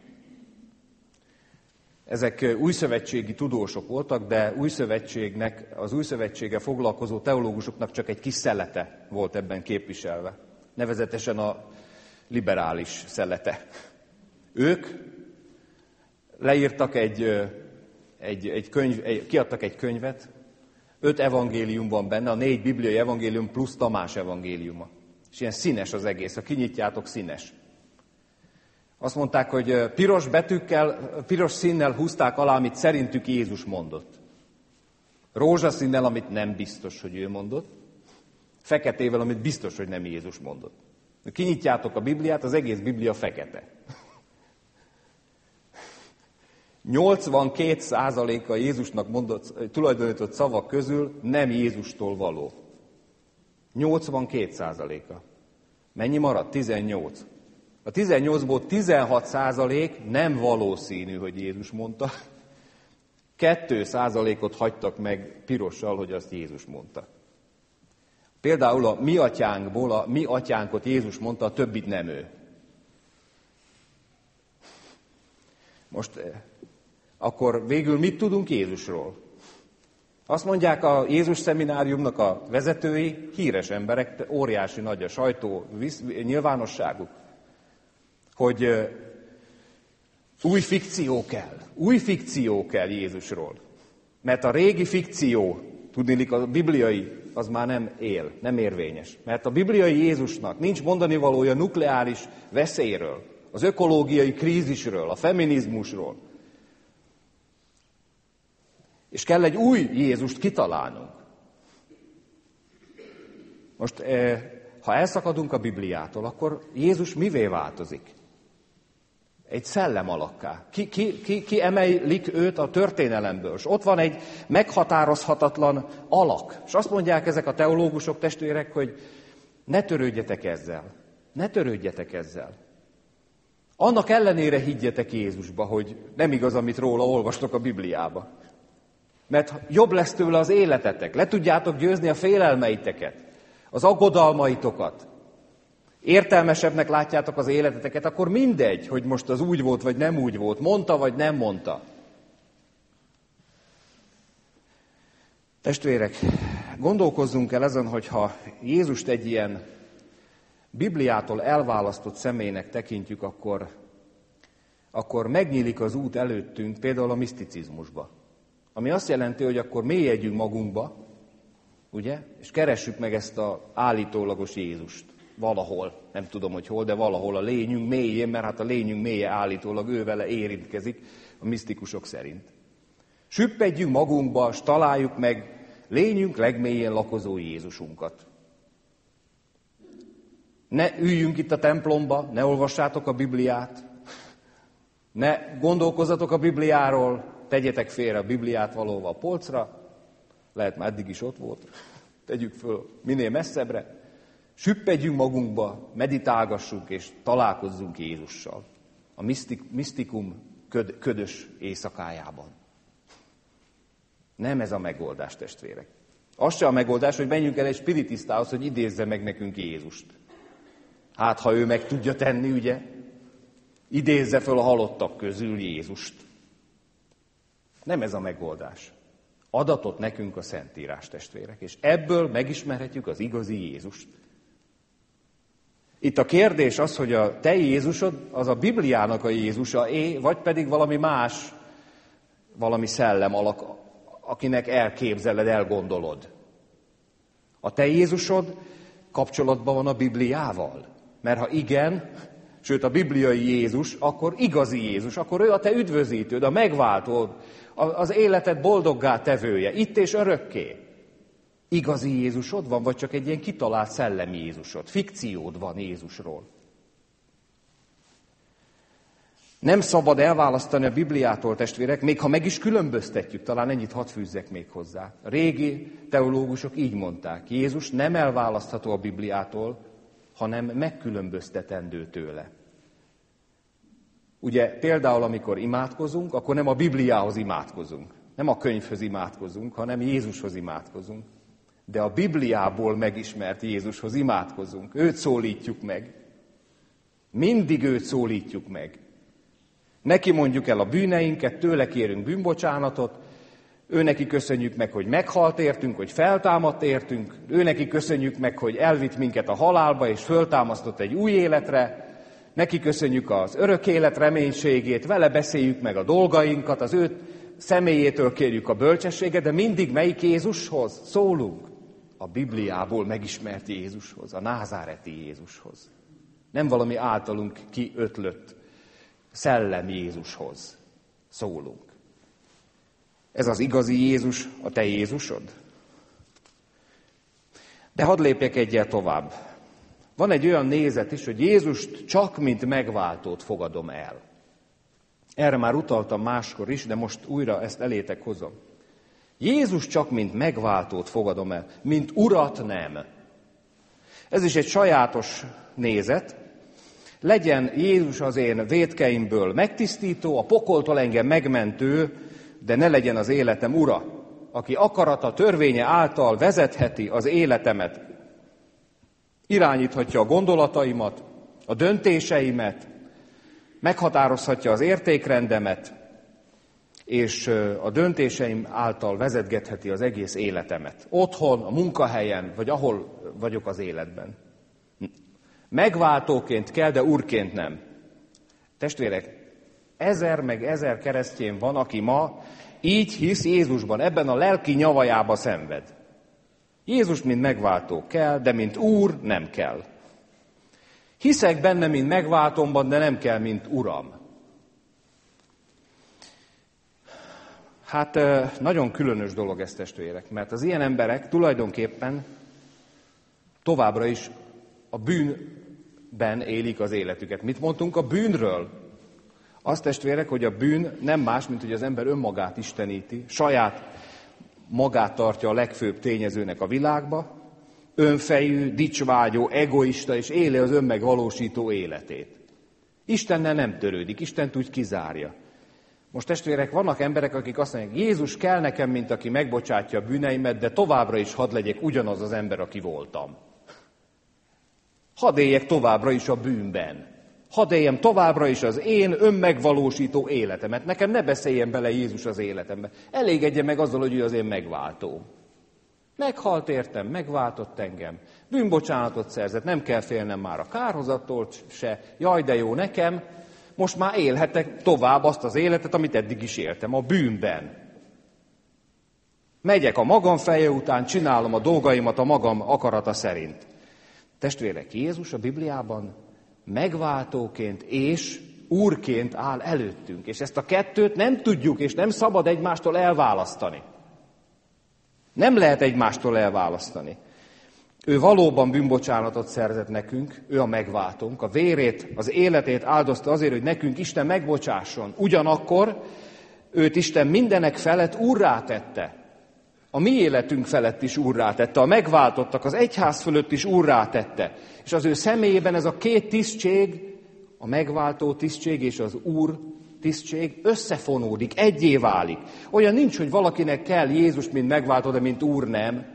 Ezek újszövetségi tudósok voltak, de újszövetségnek, az újszövetséggel foglalkozó teológusoknak csak egy kis szelete volt ebben képviselve. Nevezetesen a liberális szelete. Ők leírtak egy, egy, egy könyv, egy, kiadtak egy könyvet, öt evangélium van benne, a négy bibliai evangélium plusz Tamás evangéliuma. És ilyen színes az egész, ha kinyitjátok, színes. Azt mondták, hogy piros betűkkel, piros színnel húzták alá, amit szerintük Jézus mondott. Rózsaszínnel, amit nem biztos, hogy ő mondott. Feketével, amit biztos, hogy nem Jézus mondott. Kinyitjátok a Bibliát, az egész Biblia fekete. nyolcvankét százaléka Jézusnak mondott, tulajdonított szavak közül nem Jézustól való. nyolcvankét százaléka. Mennyi maradt? tizennyolc. A tizennyolcból tizenhat százalék nem valószínű, hogy Jézus mondta. kettő százalékot hagytak meg pirossal, hogy azt Jézus mondta. Például a mi atyánkból, a mi atyánkot Jézus mondta, a többit nem ő. Most akkor végül mit tudunk Jézusról? Azt mondják a Jézus szemináriumnak a vezetői, híres emberek, óriási nagy a sajtó nyilvánosságuk, hogy új fikció kell, új fikció kell Jézusról. Mert a régi fikció, tudniillik a bibliai, az már nem él, nem érvényes. Mert a bibliai Jézusnak nincs mondani valója nukleáris veszélyről, az ökológiai krízisről, a feminizmusról. És kell egy új Jézust kitalálnunk. Most, ha elszakadunk a Bibliától, akkor Jézus mivé változik? Egy szellem alakká. Ki, ki, ki, ki emelik őt a történelemből? És ott van egy meghatározhatatlan alak. És azt mondják ezek a teológusok, testvérek, hogy ne törődjetek ezzel. Ne törődjetek ezzel. Annak ellenére higgyetek Jézusba, hogy nem igaz, amit róla olvastok a Bibliába. Mert jobb lesz tőle az életetek. Le tudjátok győzni a félelmeiteket, az aggodalmaitokat. Értelmesebbnek látjátok az életeteket, akkor mindegy, hogy most az úgy volt, vagy nem úgy volt, mondta, vagy nem mondta. Testvérek, gondolkozzunk el ezen, hogyha Jézust egy ilyen Bibliától elválasztott személynek tekintjük, akkor, akkor megnyílik az út előttünk például a miszticizmusba. Ami azt jelenti, hogy akkor mélyedjünk magunkba, ugye, és keressük meg ezt az állítólagos Jézust. Valahol, nem tudom, hogy hol, de valahol a lényünk mélyén, mert hát a lényünk mélye állítólag ő vele érintkezik a misztikusok szerint. Süppedjünk magunkba, és találjuk meg lényünk legmélyén lakozó Jézusunkat. Ne üljünk itt a templomba, ne olvassátok a Bibliát, ne gondolkozzatok a Bibliáról, tegyetek félre a Bibliát valahova a polcra, lehet már eddig is ott volt, tegyük föl minél messzebbre, süppedjünk magunkba, meditálgassunk és találkozzunk Jézussal a misztik, misztikum köd, ködös éjszakájában. Nem ez a megoldás, testvérek. Az se a megoldás, hogy menjünk el egy spiritisztához, hogy idézze meg nekünk Jézust. Hát, ha ő meg tudja tenni, ugye, idézze föl a halottak közül Jézust. Nem ez a megoldás. Adatot nekünk a Szentírás, testvérek, és ebből megismerhetjük az igazi Jézust. Itt a kérdés az, hogy a te Jézusod az a Bibliának a Jézusa, é, vagy pedig valami más, valami szellem alak, akinek elképzeled, elgondolod. A te Jézusod kapcsolatban van a Bibliával. Mert ha igen, sőt a bibliai Jézus, akkor igazi Jézus, akkor ő a te üdvözítőd, a megváltód, az életed boldoggá tevője, itt és örökké. Igazi Jézusod van, vagy csak egy ilyen kitalált szellemi Jézusod? Fikciód van Jézusról. Nem szabad elválasztani a Bibliától, testvérek, még ha meg is különböztetjük, talán ennyit hadd fűzzek még hozzá. A régi teológusok így mondták, Jézus nem elválasztható a Bibliától, hanem megkülönböztetendő tőle. Ugye például, amikor imádkozunk, akkor nem a Bibliához imádkozunk, nem a könyvhöz imádkozunk, hanem Jézushoz imádkozunk. De a Bibliából megismert Jézushoz imádkozunk, őt szólítjuk meg. Mindig őt szólítjuk meg. Neki mondjuk el a bűneinket, tőle kérünk bűnbocsánatot, ő neki köszönjük meg, hogy meghalt értünk, hogy feltámadt értünk, ő neki köszönjük meg, hogy elvitt minket a halálba, és föltámasztott egy új életre, neki köszönjük az örök élet reménységét, vele beszéljük meg a dolgainkat, az ő személyétől kérjük a bölcsességet, de mindig melyik Jézushoz szólunk? A Bibliából megismert Jézushoz, a názáreti Jézushoz. Nem valami általunk kiötlött szellem Jézushoz szólunk. Ez az igazi Jézus, a te Jézusod? De hadd lépjek egyel tovább. Van egy olyan nézet is, hogy Jézust csak mint megváltót fogadom el. Erre már utaltam máskor is, de most újra ezt elétek hozom. Jézus csak mint megváltót fogadom el, mint urat nem. Ez is egy sajátos nézet. Legyen Jézus az én vétkeimből megtisztító, a pokoltól engem megmentő, de ne legyen az életem ura, aki akarata, törvénye által vezetheti az életemet, irányíthatja a gondolataimat, a döntéseimet, meghatározhatja az értékrendemet, és a döntéseim által vezetgetheti az egész életemet. Otthon, a munkahelyen, vagy ahol vagyok az életben. Megváltóként kell, de úrként nem. Testvérek, ezer meg ezer keresztény van, aki ma így hisz Jézusban, ebben a lelki nyavajába szenved. Jézus, mint megváltó kell, de mint úr nem kell. Hiszek benne, mint megváltomban, de nem kell, mint uram. Hát nagyon különös dolog ez, testvérek, mert az ilyen emberek tulajdonképpen továbbra is a bűnben élik az életüket. Mit mondtunk a bűnről? Azt, testvérek, hogy a bűn nem más, mint hogy az ember önmagát isteníti, saját magát tartja a legfőbb tényezőnek a világba, önfejű, dicsvágyó, egoista, és éli az önmegvalósító életét. Istennel nem törődik, Istent úgy kizárja. Most testvérek, vannak emberek, akik azt mondják, Jézus kell nekem, mint aki megbocsátja a bűneimet, de továbbra is hadd legyek ugyanaz az ember, aki voltam. Hadd éljek továbbra is a bűnben. Hadd éljem továbbra is az én önmegvalósító életemet. Nekem ne beszéljen bele Jézus az életembe. Elégedje meg azzal, hogy ő az én megváltó. Meghalt értem, megváltott engem. Bűnbocsánatot szerzett, nem kell félnem már a kárhozattól se. Jaj, de jó nekem. Most már élhetek tovább azt az életet, amit eddig is éltem, a bűnben. Megyek a magam feje után, csinálom a dolgaimat a magam akarata szerint. Testvérek, Jézus a Bibliában megváltóként és úrként áll előttünk, és ezt a kettőt nem tudjuk, és nem szabad egymástól elválasztani. Nem lehet egymástól elválasztani. Ő valóban bűnbocsánatot szerzett nekünk, ő a megváltónk, a vérét, az életét áldozta azért, hogy nekünk Isten megbocsásson. Ugyanakkor őt Isten mindenek felett úrrá tette. A mi életünk felett is úrrá tette, a megváltottak, az egyház fölött is úrrá tette. És az ő személyében ez a két tisztség, a megváltó tisztség és az úr tisztség összefonódik, egyé válik. Olyan nincs, hogy valakinek kell Jézus, mint megváltó, de mint úr nem.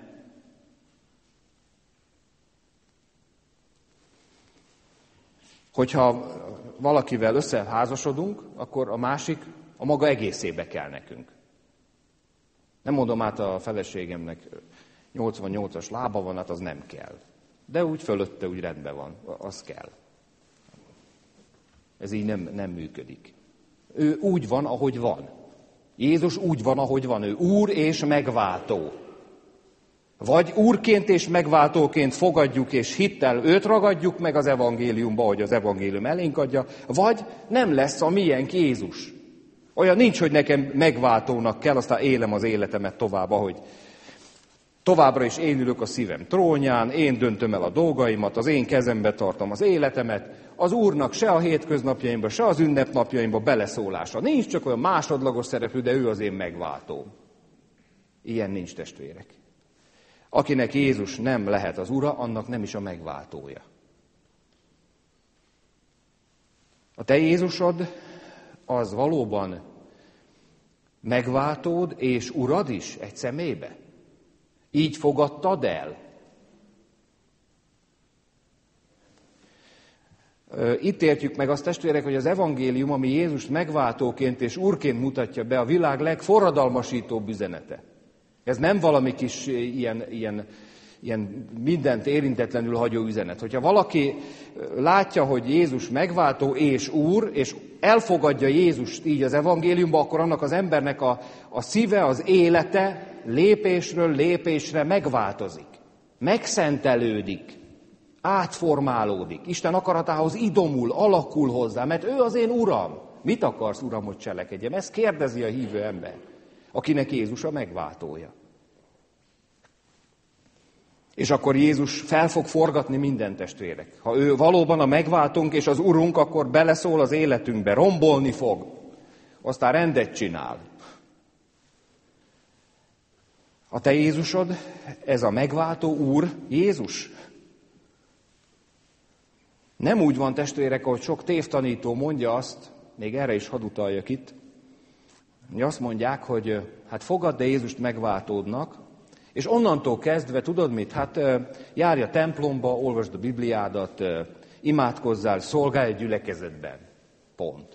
Hogyha valakivel összeházasodunk, akkor a másik a maga egészébe kell nekünk. Nem mondom át a feleségemnek, nyolcvannyolcas lába van, hát az nem kell. De úgy fölötte, úgy rendben van, az kell. Ez így nem, nem működik. Ő úgy van, ahogy van. Jézus úgy van, ahogy van. Ő úr és megváltó. Vagy úrként és megváltóként fogadjuk és hittel őt ragadjuk meg az evangéliumba, hogy az evangélium elénk adja, vagy nem lesz a miénk Jézus. Olyan nincs, hogy nekem megváltónak kell, aztán élem az életemet tovább, ahogy továbbra is én ülök a szívem trónján, én döntöm el a dolgaimat, az én kezembe tartom az életemet, az Úrnak se a hétköznapjaimba, se az ünnepnapjaimba beleszólása. Nincs, csak olyan másodlagos szereplő, de ő az én megváltóm. Ilyen nincs, testvérek. Akinek Jézus nem lehet az ura, annak nem is a megváltója. A te Jézusod az valóban megváltód és urad is egy személybe? Így fogadtad el? Itt értjük meg azt, testvérek, hogy az evangélium, ami Jézust megváltóként és úrként mutatja be, a világ legforradalmasítóbb üzenete. Ez nem valami kis ilyen, ilyen, ilyen mindent érintetlenül hagyó üzenet. Hogyha valaki látja, hogy Jézus megváltó és úr, és elfogadja Jézust így az evangéliumba, akkor annak az embernek a, a szíve, az élete lépésről lépésre megváltozik. Megszentelődik, átformálódik. Isten akaratához idomul, alakul hozzá, mert ő az én uram. Mit akarsz, uram, hogy cselekedjem? Ezt kérdezi a hívő ember, akinek Jézus a megváltója. És akkor Jézus fel fog forgatni minden, testvérek. Ha ő valóban a megváltunk és az urunk, akkor beleszól az életünkbe, rombolni fog. Aztán rendet csinál. A te Jézusod, ez a megváltó úr, Jézus. Nem úgy van, testvérek, ahogy sok tévtanító mondja azt, még erre is hadd utaljak itt, hogy azt mondják, hogy hát fogadd Jézust megváltódnak, és onnantól kezdve, tudod mit, hát járj a templomba, olvasd a Bibliádat, imádkozzál, szolgálj a gyülekezetben. Pont.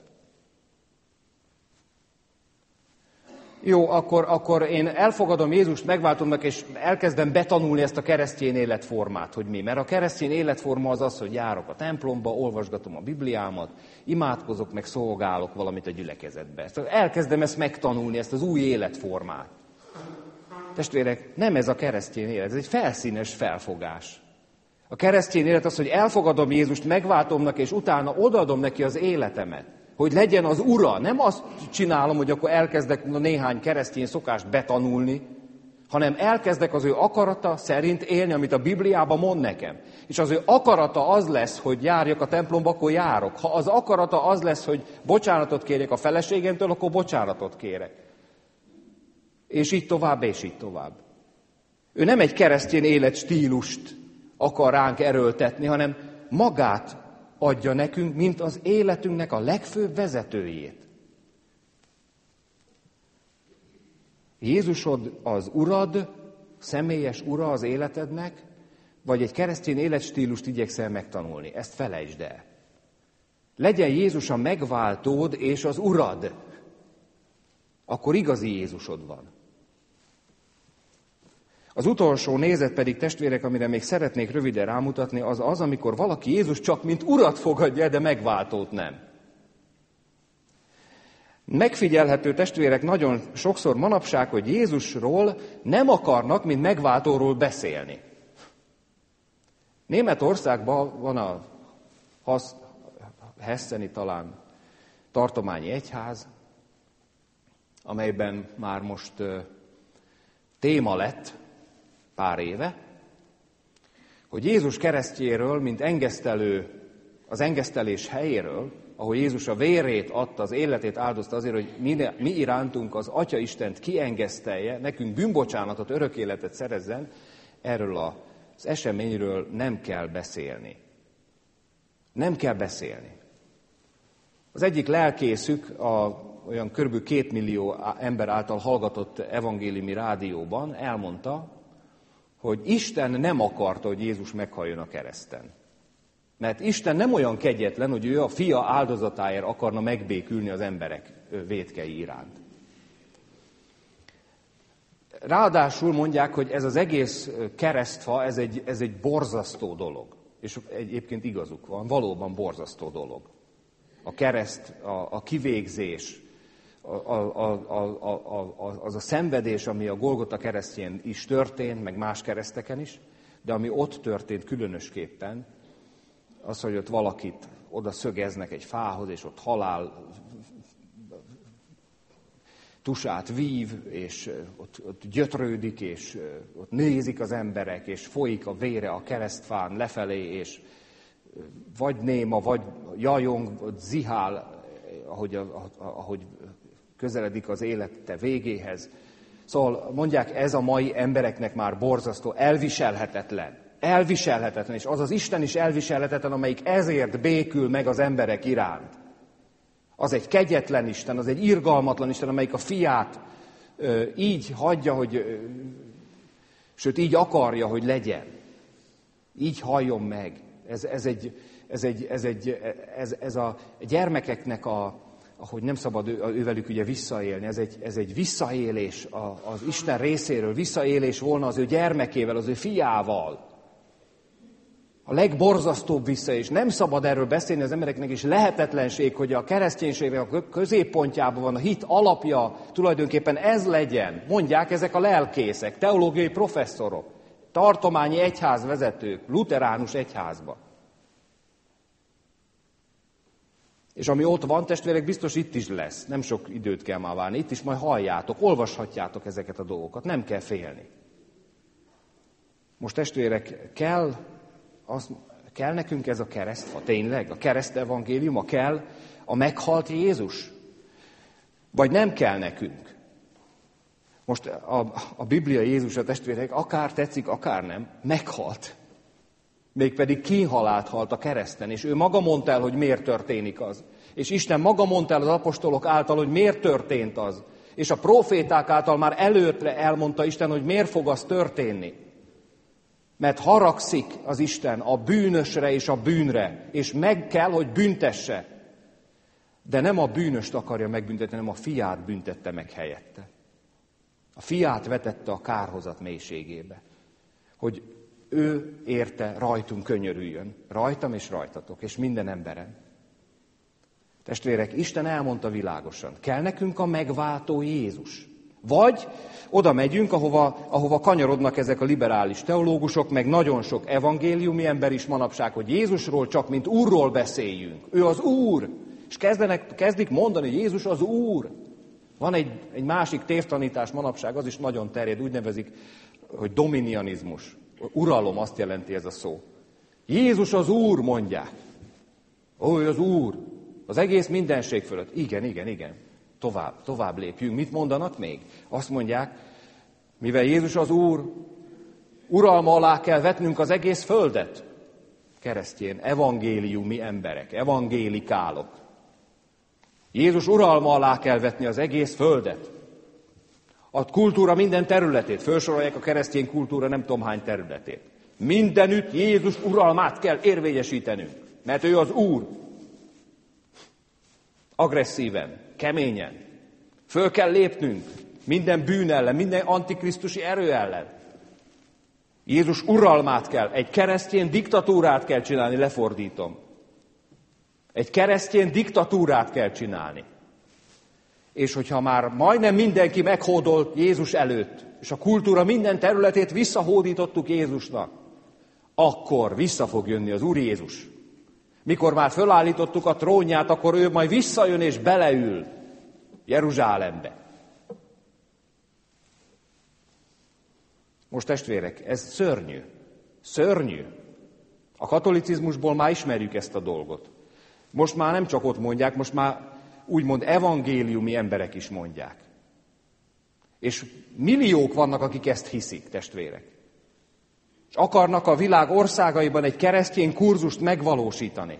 Jó, akkor, akkor én elfogadom Jézust megváltomnak, és elkezdem betanulni ezt a keresztény életformát, hogy mi. Mert a keresztény életforma az az, hogy járok a templomba, olvasgatom a Bibliámat, imádkozok, meg szolgálok valamit a gyülekezetbe. Elkezdem ezt megtanulni, ezt az új életformát. Testvérek, nem ez a keresztény élet, ez egy felszínes felfogás. A keresztény élet az, hogy elfogadom Jézust, megváltomnak, és utána odaadom neki az életemet. Hogy legyen az ura. Nem azt csinálom, hogy akkor elkezdek néhány keresztény szokást betanulni, hanem elkezdek az ő akarata szerint élni, amit a Bibliában mond nekem. És az ő akarata az lesz, hogy járjak a templomba, akkor járok. Ha az akarata az lesz, hogy bocsánatot kérjek a feleségemtől, akkor bocsánatot kérek. És így tovább, és így tovább. Ő nem egy keresztény életstílust akar ránk erőltetni, hanem magát adja nekünk, mint az életünknek a legfőbb vezetőjét. Jézusod az urad, személyes ura az életednek, vagy egy keresztény életstílust igyekszel megtanulni. Ezt felejtsd el. Legyen Jézus a megváltód és az urad. Akkor igazi Jézusod van. Az utolsó nézet pedig, testvérek, amire még szeretnék röviden rámutatni, az az, amikor valaki Jézus csak mint urat fogadja, de megváltót nem. Megfigyelhető, testvérek, nagyon sokszor manapság, hogy Jézusról nem akarnak, mint megváltóról beszélni. Németországban van a Hasz, Hesseni talán tartományi egyház, amelyben már most uh, téma lett pár éve, hogy Jézus keresztjéről, mint engesztelő, az engesztelés helyéről, ahol Jézus a vérét adta, az életét áldozta azért, hogy mi, mi irántunk az Atya Istent kiengesztelje, nekünk bűnbocsánatot, örök életet szerezzen, erről az eseményről nem kell beszélni. Nem kell beszélni. Az egyik lelkészük a olyan kb. két millió ember által hallgatott evangéliumi rádióban elmondta, hogy Isten nem akarta, hogy Jézus meghalljon a kereszten. Mert Isten nem olyan kegyetlen, hogy ő a fia áldozatáért akarna megbékülni az emberek vétkei iránt. Ráadásul mondják, hogy ez az egész keresztfa, ez egy, ez egy borzasztó dolog. És egyébként igazuk van, valóban borzasztó dolog. A kereszt, a, a kivégzés, a, a, a, a, a, az a szenvedés, ami a Golgota keresztjén is történt, meg más kereszteken is, de ami ott történt különösképpen, az, hogy ott valakit oda szögeznek egy fához, és ott halál tusát vív, és ott, ott gyötrődik, és ott nézik az emberek, és folyik a vére a keresztfán lefelé, és vagy néma, vagy jajong, vagy zihál, ahogy, ahogy közeledik az élete végéhez. Szóval mondják, ez a mai embereknek már borzasztó, elviselhetetlen. Elviselhetetlen, és az az Isten is elviselhetetlen, amelyik ezért békül meg az emberek iránt. Az egy kegyetlen Isten, az egy irgalmatlan Isten, amelyik a fiát ö, így hagyja, hogy, ö, sőt így akarja, hogy legyen. Így halljon meg. Ez, ez, egy, ez, egy, ez, egy, ez, ez a gyermekeknek, a, ahogy nem szabad ő, ővelük ugye visszaélni, ez egy, ez egy visszaélés az Isten részéről, visszaélés volna az ő gyermekével, az ő fiával. A legborzasztóbb visszaélés. Nem szabad erről beszélni az embereknek, és lehetetlenség, hogy a kereszténységnek a középpontjában van, a hit alapja, tulajdonképpen ez legyen. Mondják ezek a lelkészek, teológiai professzorok, tartományi egyházvezetők, luteránus egyházba. És ami ott van, testvérek, biztos itt is lesz. Nem sok időt kell már várni. Itt is majd halljátok, olvashatjátok ezeket a dolgokat. Nem kell félni. Most testvérek, kell, az, kell nekünk ez a keresztfa? Tényleg? A kereszt evangéliuma kell? A meghalt Jézus? Vagy nem kell nekünk? Most a, a Biblia Jézus, a testvérek, akár tetszik, akár nem, meghalt. Mégpedig kínhalált halt a kereszten, és ő maga mondta el, hogy miért történik az. És Isten maga mondta el az apostolok által, hogy miért történt az. És a proféták által már előtre elmondta Isten, hogy miért fog az történni. Mert haragszik az Isten a bűnösre és a bűnre, és meg kell, hogy büntesse. De nem a bűnöst akarja megbüntetni, hanem a fiát büntette meg helyette. A fiát vetette a kárhozat mélységébe, hogy ő érte rajtunk könyörüljön, rajtam és rajtatok, és minden emberen. Testvérek, Isten elmondta világosan, kell nekünk a megváltó Jézus. Vagy oda megyünk, ahova, ahova kanyarodnak ezek a liberális teológusok, meg nagyon sok evangéliumi ember is manapság, hogy Jézusról csak mint Úrról beszéljünk. Ő az Úr. És kezdenek, kezdik mondani, hogy Jézus az Úr. Van egy, egy másik tévtanítás manapság, az is nagyon terjed, úgy nevezik, hogy dominianizmus. Uralom, azt jelenti ez a szó. Jézus az Úr, mondják. Ó, ő az Úr. Az egész mindenség fölött. Igen, igen, igen. Tovább, tovább lépjünk. Mit mondanak még? Azt mondják, mivel Jézus az Úr, uralma alá kell vetnünk az egész földet. Keresztjén, evangéliumi emberek, evangélikálok. Jézus uralma alá kell vetni az egész földet. A kultúra minden területét, felsorolják a keresztény kultúra nem tudom hány területét. Mindenütt Jézus uralmát kell érvényesítenünk, mert ő az Úr. Agresszíven, keményen. Föl kell lépnünk minden bűn ellen, minden antikrisztusi erő ellen. Jézus uralmát kell, egy keresztény diktatúrát kell csinálni, lefordítom. Egy keresztény diktatúrát kell csinálni. És hogyha már majdnem mindenki meghódolt Jézus előtt, és a kultúra minden területét visszahódítottuk Jézusnak, akkor vissza fog jönni az Úr Jézus. Mikor már fölállítottuk a trónját, akkor ő majd visszajön és beleül Jeruzsálembe. Most testvérek, ez szörnyű. Szörnyű. A katolicizmusból már ismerjük ezt a dolgot. Most már nem csak ott mondják, most már úgymond evangéliumi emberek is mondják. És milliók vannak, akik ezt hiszik, testvérek. És akarnak a világ országaiban egy keresztény kurzust megvalósítani.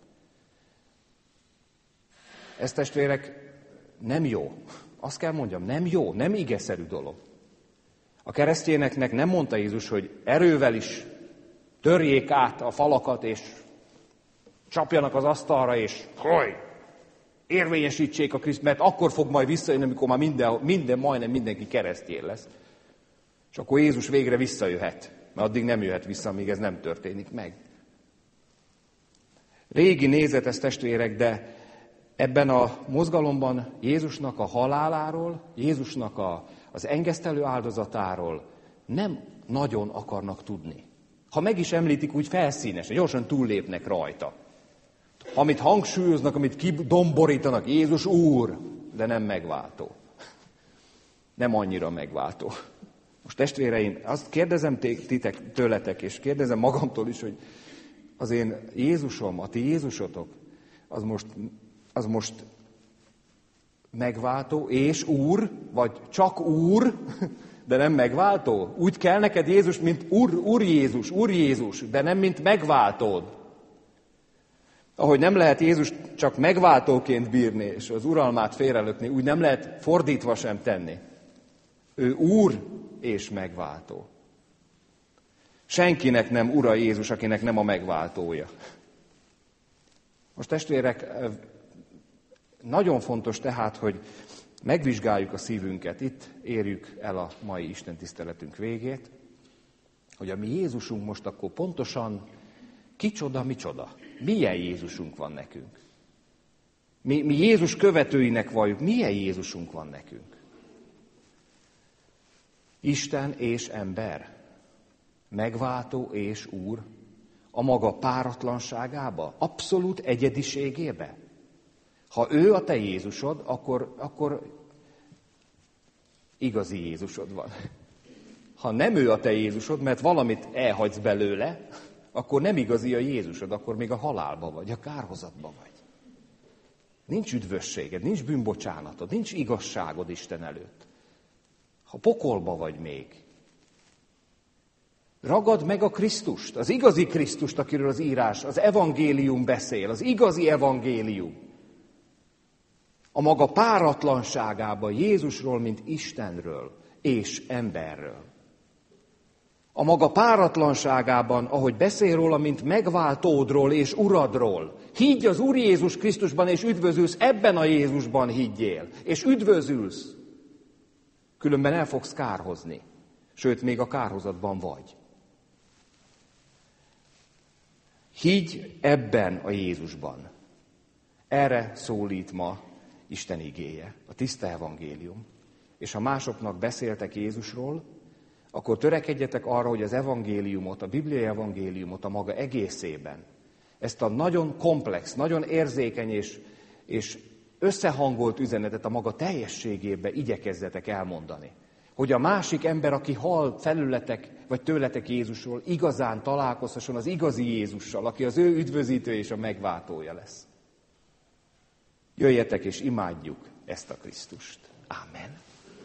Ez, testvérek, nem jó. Azt kell mondjam, nem jó, nem igeszerű dolog. A keresztényeknek nem mondta Jézus, hogy erővel is törjék át a falakat, és csapjanak az asztalra, és hogy érvényesítsék a Krisztust, mert akkor fog majd visszajönni, amikor már minden, minden, majdnem mindenki keresztény lesz. És akkor Jézus végre visszajöhet, mert addig nem jöhet vissza, amíg ez nem történik meg. Régi nézet ez, testvérek, de ebben a mozgalomban Jézusnak a haláláról, Jézusnak a, az engesztelő áldozatáról nem nagyon akarnak tudni. Ha meg is említik, úgy felszínesen, gyorsan túllépnek rajta. Amit hangsúlyoznak, amit kidomborítanak, Jézus Úr, de nem megváltó. Nem annyira megváltó. Most testvéreim, azt kérdezem titek, tőletek, és kérdezem magamtól is, hogy az én Jézusom, a ti Jézusotok, az most, az most megváltó és Úr, vagy csak Úr, de nem megváltó? Úgy kell neked Jézus, mint Úr, Úr Jézus, Úr Jézus, de nem mint megváltód. Ahogy nem lehet Jézus csak megváltóként bírni, és az uralmát félrelökni, úgy nem lehet fordítva sem tenni. Ő Úr és megváltó. Senkinek nem ura Jézus, akinek nem a megváltója. Most testvérek, nagyon fontos tehát, hogy megvizsgáljuk a szívünket. Itt érjük el a mai istentiszteletünk végét, hogy a mi Jézusunk most akkor pontosan kicsoda, micsoda. Milyen Jézusunk van nekünk? Mi, mi Jézus követőinek vagyunk, milyen Jézusunk van nekünk? Isten és ember, megváltó és Úr, a maga páratlanságába, abszolút egyediségébe. Ha ő a te Jézusod, akkor, akkor igazi Jézusod van. Ha nem ő a te Jézusod, mert valamit elhagysz belőle, akkor nem igazi a Jézusod, akkor még a halálba vagy, a kárhozatba vagy. Nincs üdvösséged, nincs bűnbocsánatod, nincs igazságod Isten előtt. Ha pokolba vagy még. Ragad meg a Krisztust, az igazi Krisztust, akiről az írás, az evangélium beszél, az igazi evangélium. A maga páratlanságában Jézusról, mint Istenről és emberről. a maga páratlanságában, ahogy beszél róla, mint megváltódról és uradról. Higgy az Úr Jézus Krisztusban, és üdvözülsz, ebben a Jézusban higgyél, és üdvözülsz. Különben el fogsz kárhozni, sőt, még a kárhozatban vagy. Higgy ebben a Jézusban. Erre szólít ma Isten igéje, a tiszta evangélium. És ha másoknak beszéltek Jézusról, akkor törekedjetek arra, hogy az evangéliumot, a bibliai evangéliumot a maga egészében, ezt a nagyon komplex, nagyon érzékeny és, és összehangolt üzenetet a maga teljességébe igyekezzetek elmondani. Hogy a másik ember, aki hall felületek, vagy tőletek Jézusról, igazán találkozhasson az igazi Jézussal, aki az ő üdvözítő és a megváltója lesz. Jöjjetek és imádjuk ezt a Krisztust. Ámen.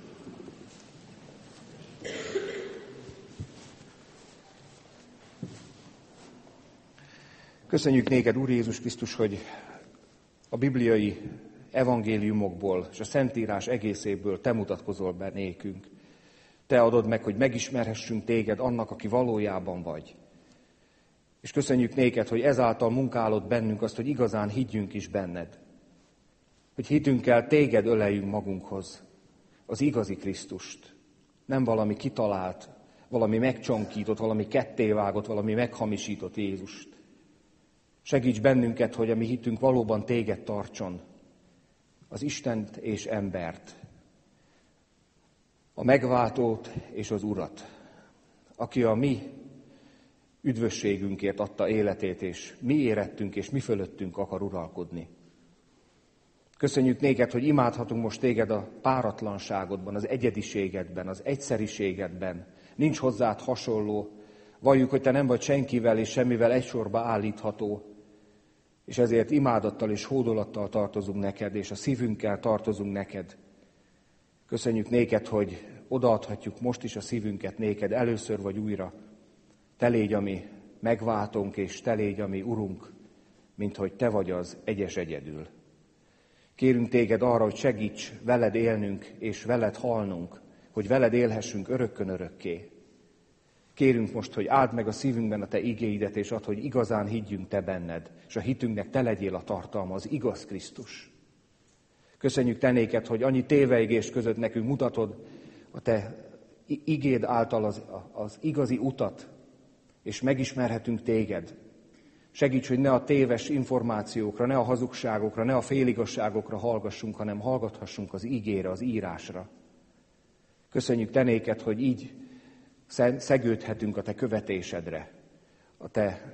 Köszönjük néked, Úr Jézus Krisztus, hogy a bibliai evangéliumokból és a Szentírás egészéből te mutatkozol be nékünk. Te adod meg, hogy megismerhessünk téged annak, aki valójában vagy. És köszönjük néked, hogy ezáltal munkálod bennünk azt, hogy igazán higgyünk is benned. Hogy hitünkkel téged öleljünk magunkhoz, az igazi Krisztust. Nem valami kitalált, valami megcsonkított, valami kettévágott, valami meghamisított Jézust. Segíts bennünket, hogy a mi hitünk valóban téged tartson, az Istent és embert, a megváltót és az Urat, aki a mi üdvösségünkért adta életét, és mi érettünk és mi fölöttünk akar uralkodni. Köszönjük néked, hogy imádhatunk most téged a páratlanságodban, az egyediségedben, az egyszeriségedben. Nincs hozzád hasonló. Valljuk, hogy te nem vagy senkivel és semmivel egy sorba állítható, és ezért imádattal és hódolattal tartozunk neked, és a szívünkkel tartozunk neked. Köszönjük néked, hogy odaadhatjuk most is a szívünket néked először vagy újra. Te légy a mi megváltónk, és te légy a mi Urunk, mint hogy te vagy az egyes egyedül. Kérünk téged arra, hogy segíts veled élnünk és veled halnunk, hogy veled élhessünk örökkön örökké. Kérünk most, hogy áld meg a szívünkben a te igéidet, és add, hogy igazán higgyünk te benned, és a hitünknek te legyél a tartalma, az igaz Krisztus. Köszönjük te néked, hogy annyi téveigés között nekünk mutatod a te igéd által az, az igazi utat, és megismerhetünk téged. Segíts, hogy ne a téves információkra, ne a hazugságokra, ne a féligasságokra hallgassunk, hanem hallgathassunk az igére, az írásra. Köszönjük te néked, hogy így szegődhetünk a te követésedre, a te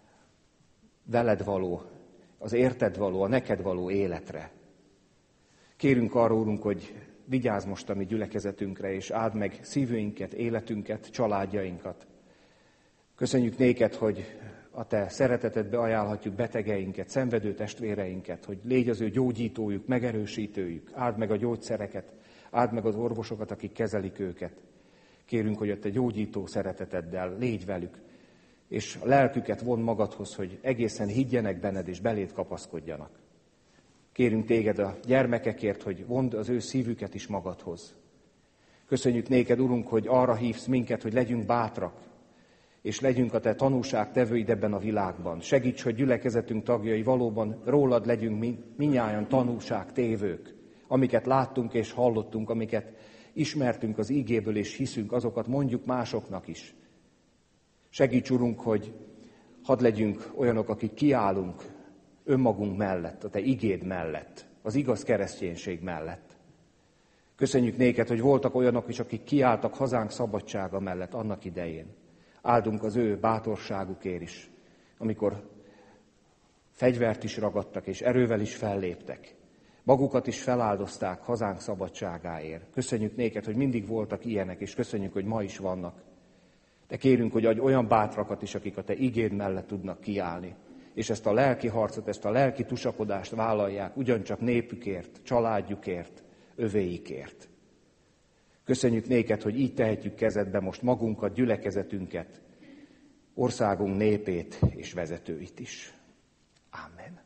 veled való, az érted való, a neked való életre. Kérünk arra, Úrunk, hogy vigyázz most a mi gyülekezetünkre, és áld meg szívünket, életünket, családjainkat. Köszönjük néked, hogy a te szeretetedbe ajánlhatjuk betegeinket, szenvedő testvéreinket, hogy légy az ő gyógyítójuk, megerősítőjük, áld meg a gyógyszereket, áld meg az orvosokat, akik kezelik őket. Kérünk, hogy a te gyógyító szereteteddel légy velük, és a lelküket von magadhoz, hogy egészen higgyenek benned, és beléd kapaszkodjanak. Kérünk téged a gyermekekért, hogy vond az ő szívüket is magadhoz. Köszönjük néked, Urunk, hogy arra hívsz minket, hogy legyünk bátrak, és legyünk a te tanúságtevőid ebben a világban. Segíts, hogy gyülekezetünk tagjai valóban rólad legyünk mindnyájan tanúságtévők, amiket láttunk és hallottunk, amiket ismertünk az ígéből és hiszünk, azokat mondjuk másoknak is. Segíts, Urunk, hogy hadd legyünk olyanok, akik kiállunk önmagunk mellett, a te igéd mellett, az igaz kereszténység mellett. Köszönjük néked, hogy voltak olyanok is, akik kiálltak hazánk szabadsága mellett annak idején. Áldunk az ő bátorságukért is, amikor fegyvert is ragadtak, és erővel is felléptek. Magukat is feláldozták hazánk szabadságáért. Köszönjük néked, hogy mindig voltak ilyenek, és köszönjük, hogy ma is vannak. De kérünk, hogy adj olyan bátrakat is, akik a te igéd mellett tudnak kiállni, és ezt a lelki harcot, ezt a lelki tusakodást vállalják ugyancsak népükért, családjukért, övéikért. Köszönjük néked, hogy így tehetjük kezedbe most magunkat, gyülekezetünket, országunk népét és vezetőit is. Ámen.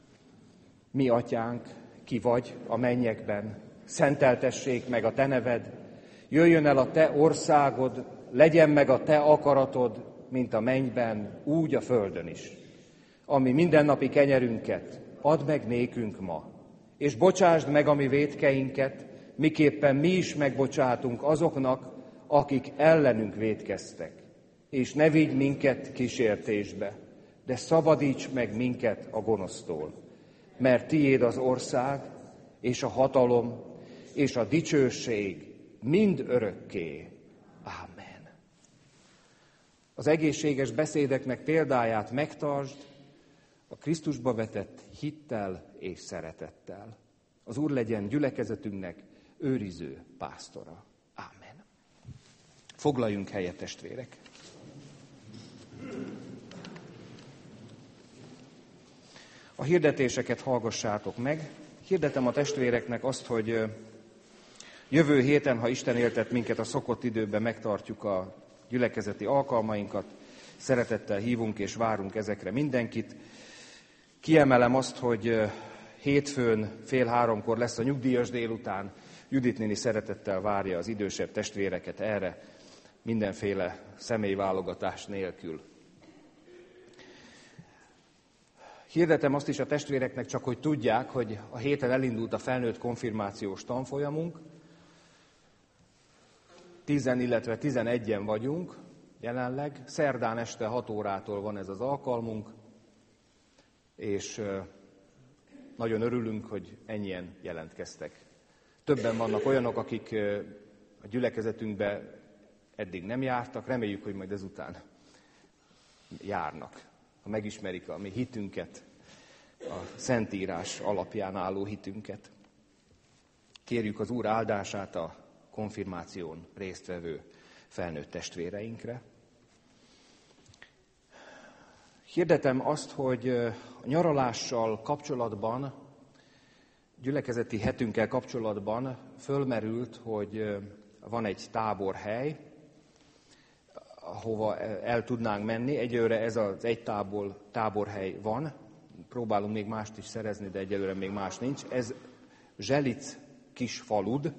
Mi atyánk, ki vagy a mennyekben, szenteltessék meg a te neved, jöjjön el a te országod, legyen meg a te akaratod, mint a mennyben, úgy a földön is. Ami mindennapi kenyerünket add meg nékünk ma, és bocsásd meg a mi vétkeinket, miképpen mi is megbocsátunk azoknak, akik ellenünk vétkeztek. És ne vigy minket kísértésbe, de szabadíts meg minket a gonosztól. Mert tiéd az ország, és a hatalom, és a dicsőség mind örökké. Ámen. Az egészséges beszédeknek példáját megtartsd a Krisztusba vetett hittel és szeretettel. Az Úr legyen gyülekezetünknek őriző pásztora. Ámen. Foglaljunk helyet, testvérek! A hirdetéseket hallgassátok meg. Hirdetem a testvéreknek azt, hogy jövő héten, ha Isten éltet minket, a szokott időben megtartjuk a gyülekezeti alkalmainkat. Szeretettel hívunk és várunk ezekre mindenkit. Kiemelem azt, hogy hétfőn fél háromkor lesz a nyugdíjas délután. Judit néni szeretettel várja az idősebb testvéreket erre, mindenféle személyválogatás nélkül. Hirdetem azt is a testvéreknek, csak hogy tudják, hogy a héten elindult a felnőtt konfirmációs tanfolyamunk. Tízen, illetve tizenegyen vagyunk jelenleg. Szerdán este hat órától van ez az alkalmunk, és nagyon örülünk, hogy ennyien jelentkeztek. Többen vannak olyanok, akik a gyülekezetünkbe eddig nem jártak, reméljük, hogy majd ezután járnak, ha megismerik a mi hitünket, a Szentírás alapján álló hitünket. Kérjük az Úr áldását a konfirmáción résztvevő felnőtt testvéreinkre. Hirdetem azt, hogy a nyaralással kapcsolatban, gyülekezeti hetünkkel kapcsolatban fölmerült, hogy van egy táborhely, ahova el tudnánk menni. Egyelőre ez az egy tábor, táborhely van, próbálunk még mást is szerezni, de egyelőre még más nincs. Ez Zselic kis falud.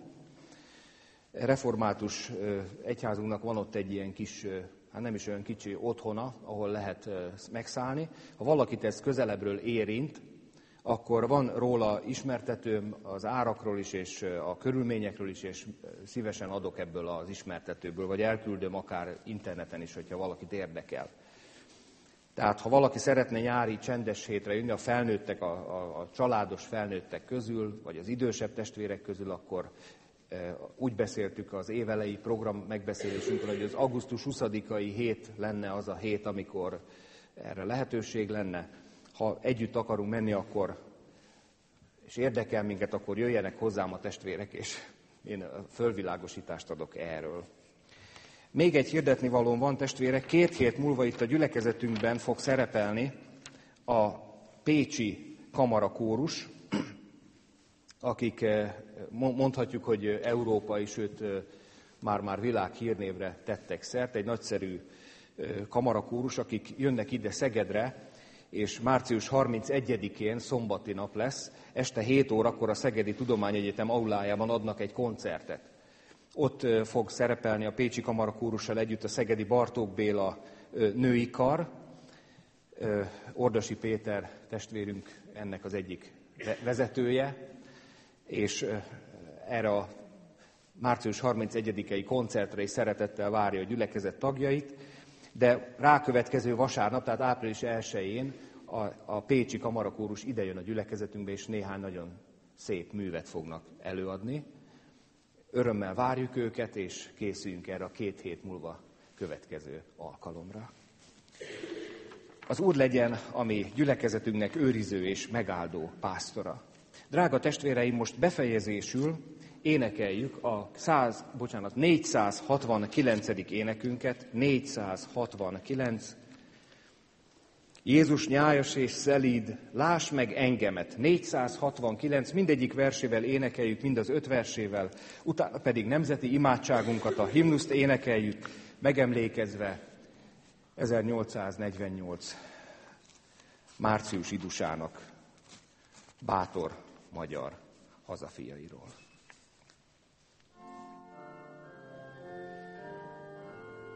Református egyházunknak van ott egy ilyen kis, hát nem is olyan kicsi otthona, ahol lehet megszállni. Ha valakit ez közelebbről érint, akkor van róla ismertetőm az árakról is, és a körülményekről is, és szívesen adok ebből az ismertetőből, vagy elküldöm akár interneten is, hogyha valakit érdekel. Tehát ha valaki szeretne nyári csendes hétre jönni, a felnőttek, a, a, a családos felnőttek közül, vagy az idősebb testvérek közül, akkor e, úgy beszéltük az évelei program megbeszélésünkön, hogy az augusztus huszadikai hét lenne az a hét, amikor erre lehetőség lenne. Ha együtt akarunk menni, akkor, és érdekel minket, akkor jöjjenek hozzám a testvérek, és én fölvilágosítást adok erről. Még egy hirdetni valóm van, testvérek, két hét múlva itt a gyülekezetünkben fog szerepelni a pécsi kamarakórus, akik mondhatjuk, hogy európai, sőt már-már világ hírnévre tettek szert, egy nagyszerű kamarakórus, akik jönnek ide Szegedre, és március harmincegyedikén szombati nap lesz, este hét órakor a Szegedi Tudományegyetem aulájában adnak egy koncertet. Ott fog szerepelni a pécsi kamarakórussal együtt a szegedi Bartók Béla női kar. Ordosi Péter testvérünk ennek az egyik vezetője, és erre a március harmincegyedikei koncertre is szeretettel várja a gyülekezet tagjait, de rákövetkező vasárnap, tehát április elsején a, a pécsi kamarakórus idejön a gyülekezetünkbe, és néhány nagyon szép művet fognak előadni. Örömmel várjuk őket, és készüljünk erre a két hét múlva következő alkalomra. Az Úr legyen a mi gyülekezetünknek őriző és megáldó pásztora. Drága testvéreim, most befejezésül énekeljük a száz, bocsánat, négyszázhatvankilencedik énekünket, négyszázhatvankilenc. Jézus nyájas és szelíd, láss meg engemet. négyszázhatvankilenc, mindegyik versével énekeljük, mind az öt versével, utána pedig nemzeti imádságunkat, a himnuszt énekeljük, megemlékezve ezernyolcszáznegyvennyolc március idusának bátor magyar hazafiairól.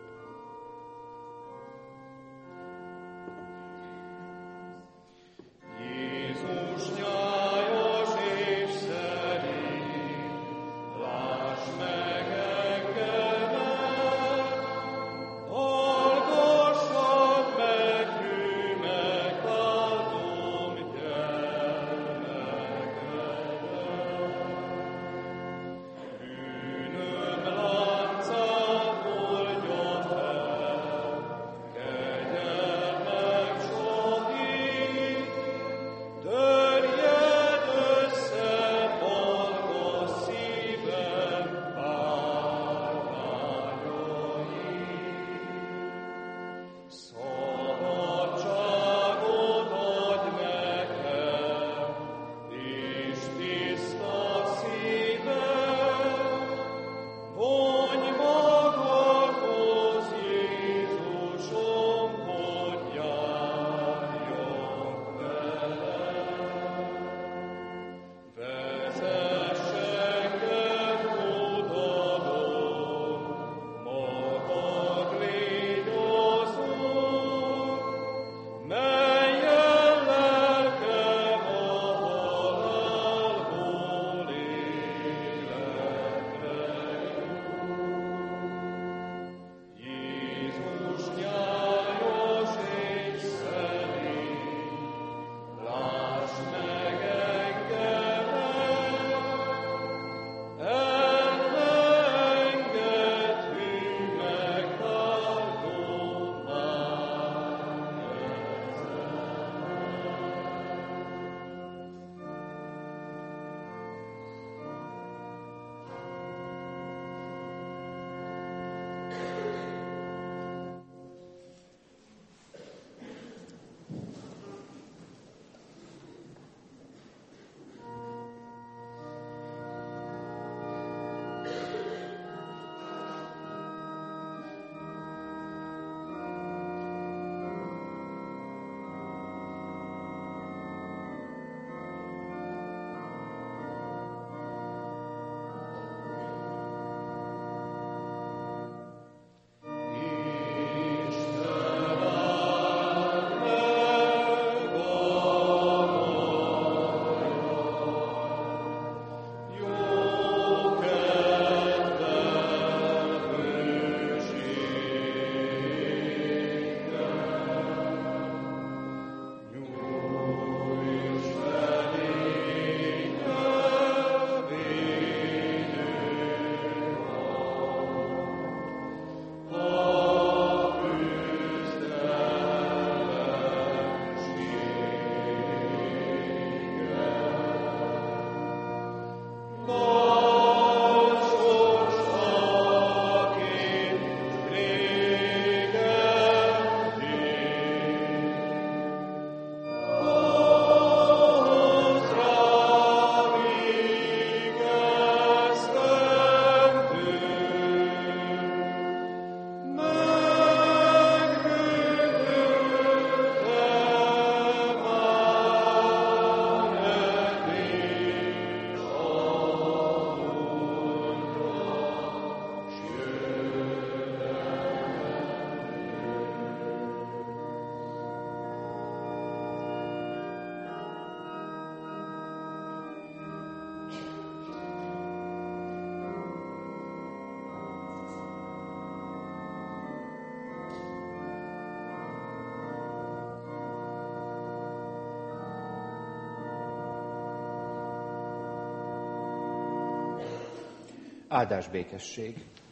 Áldás békesség!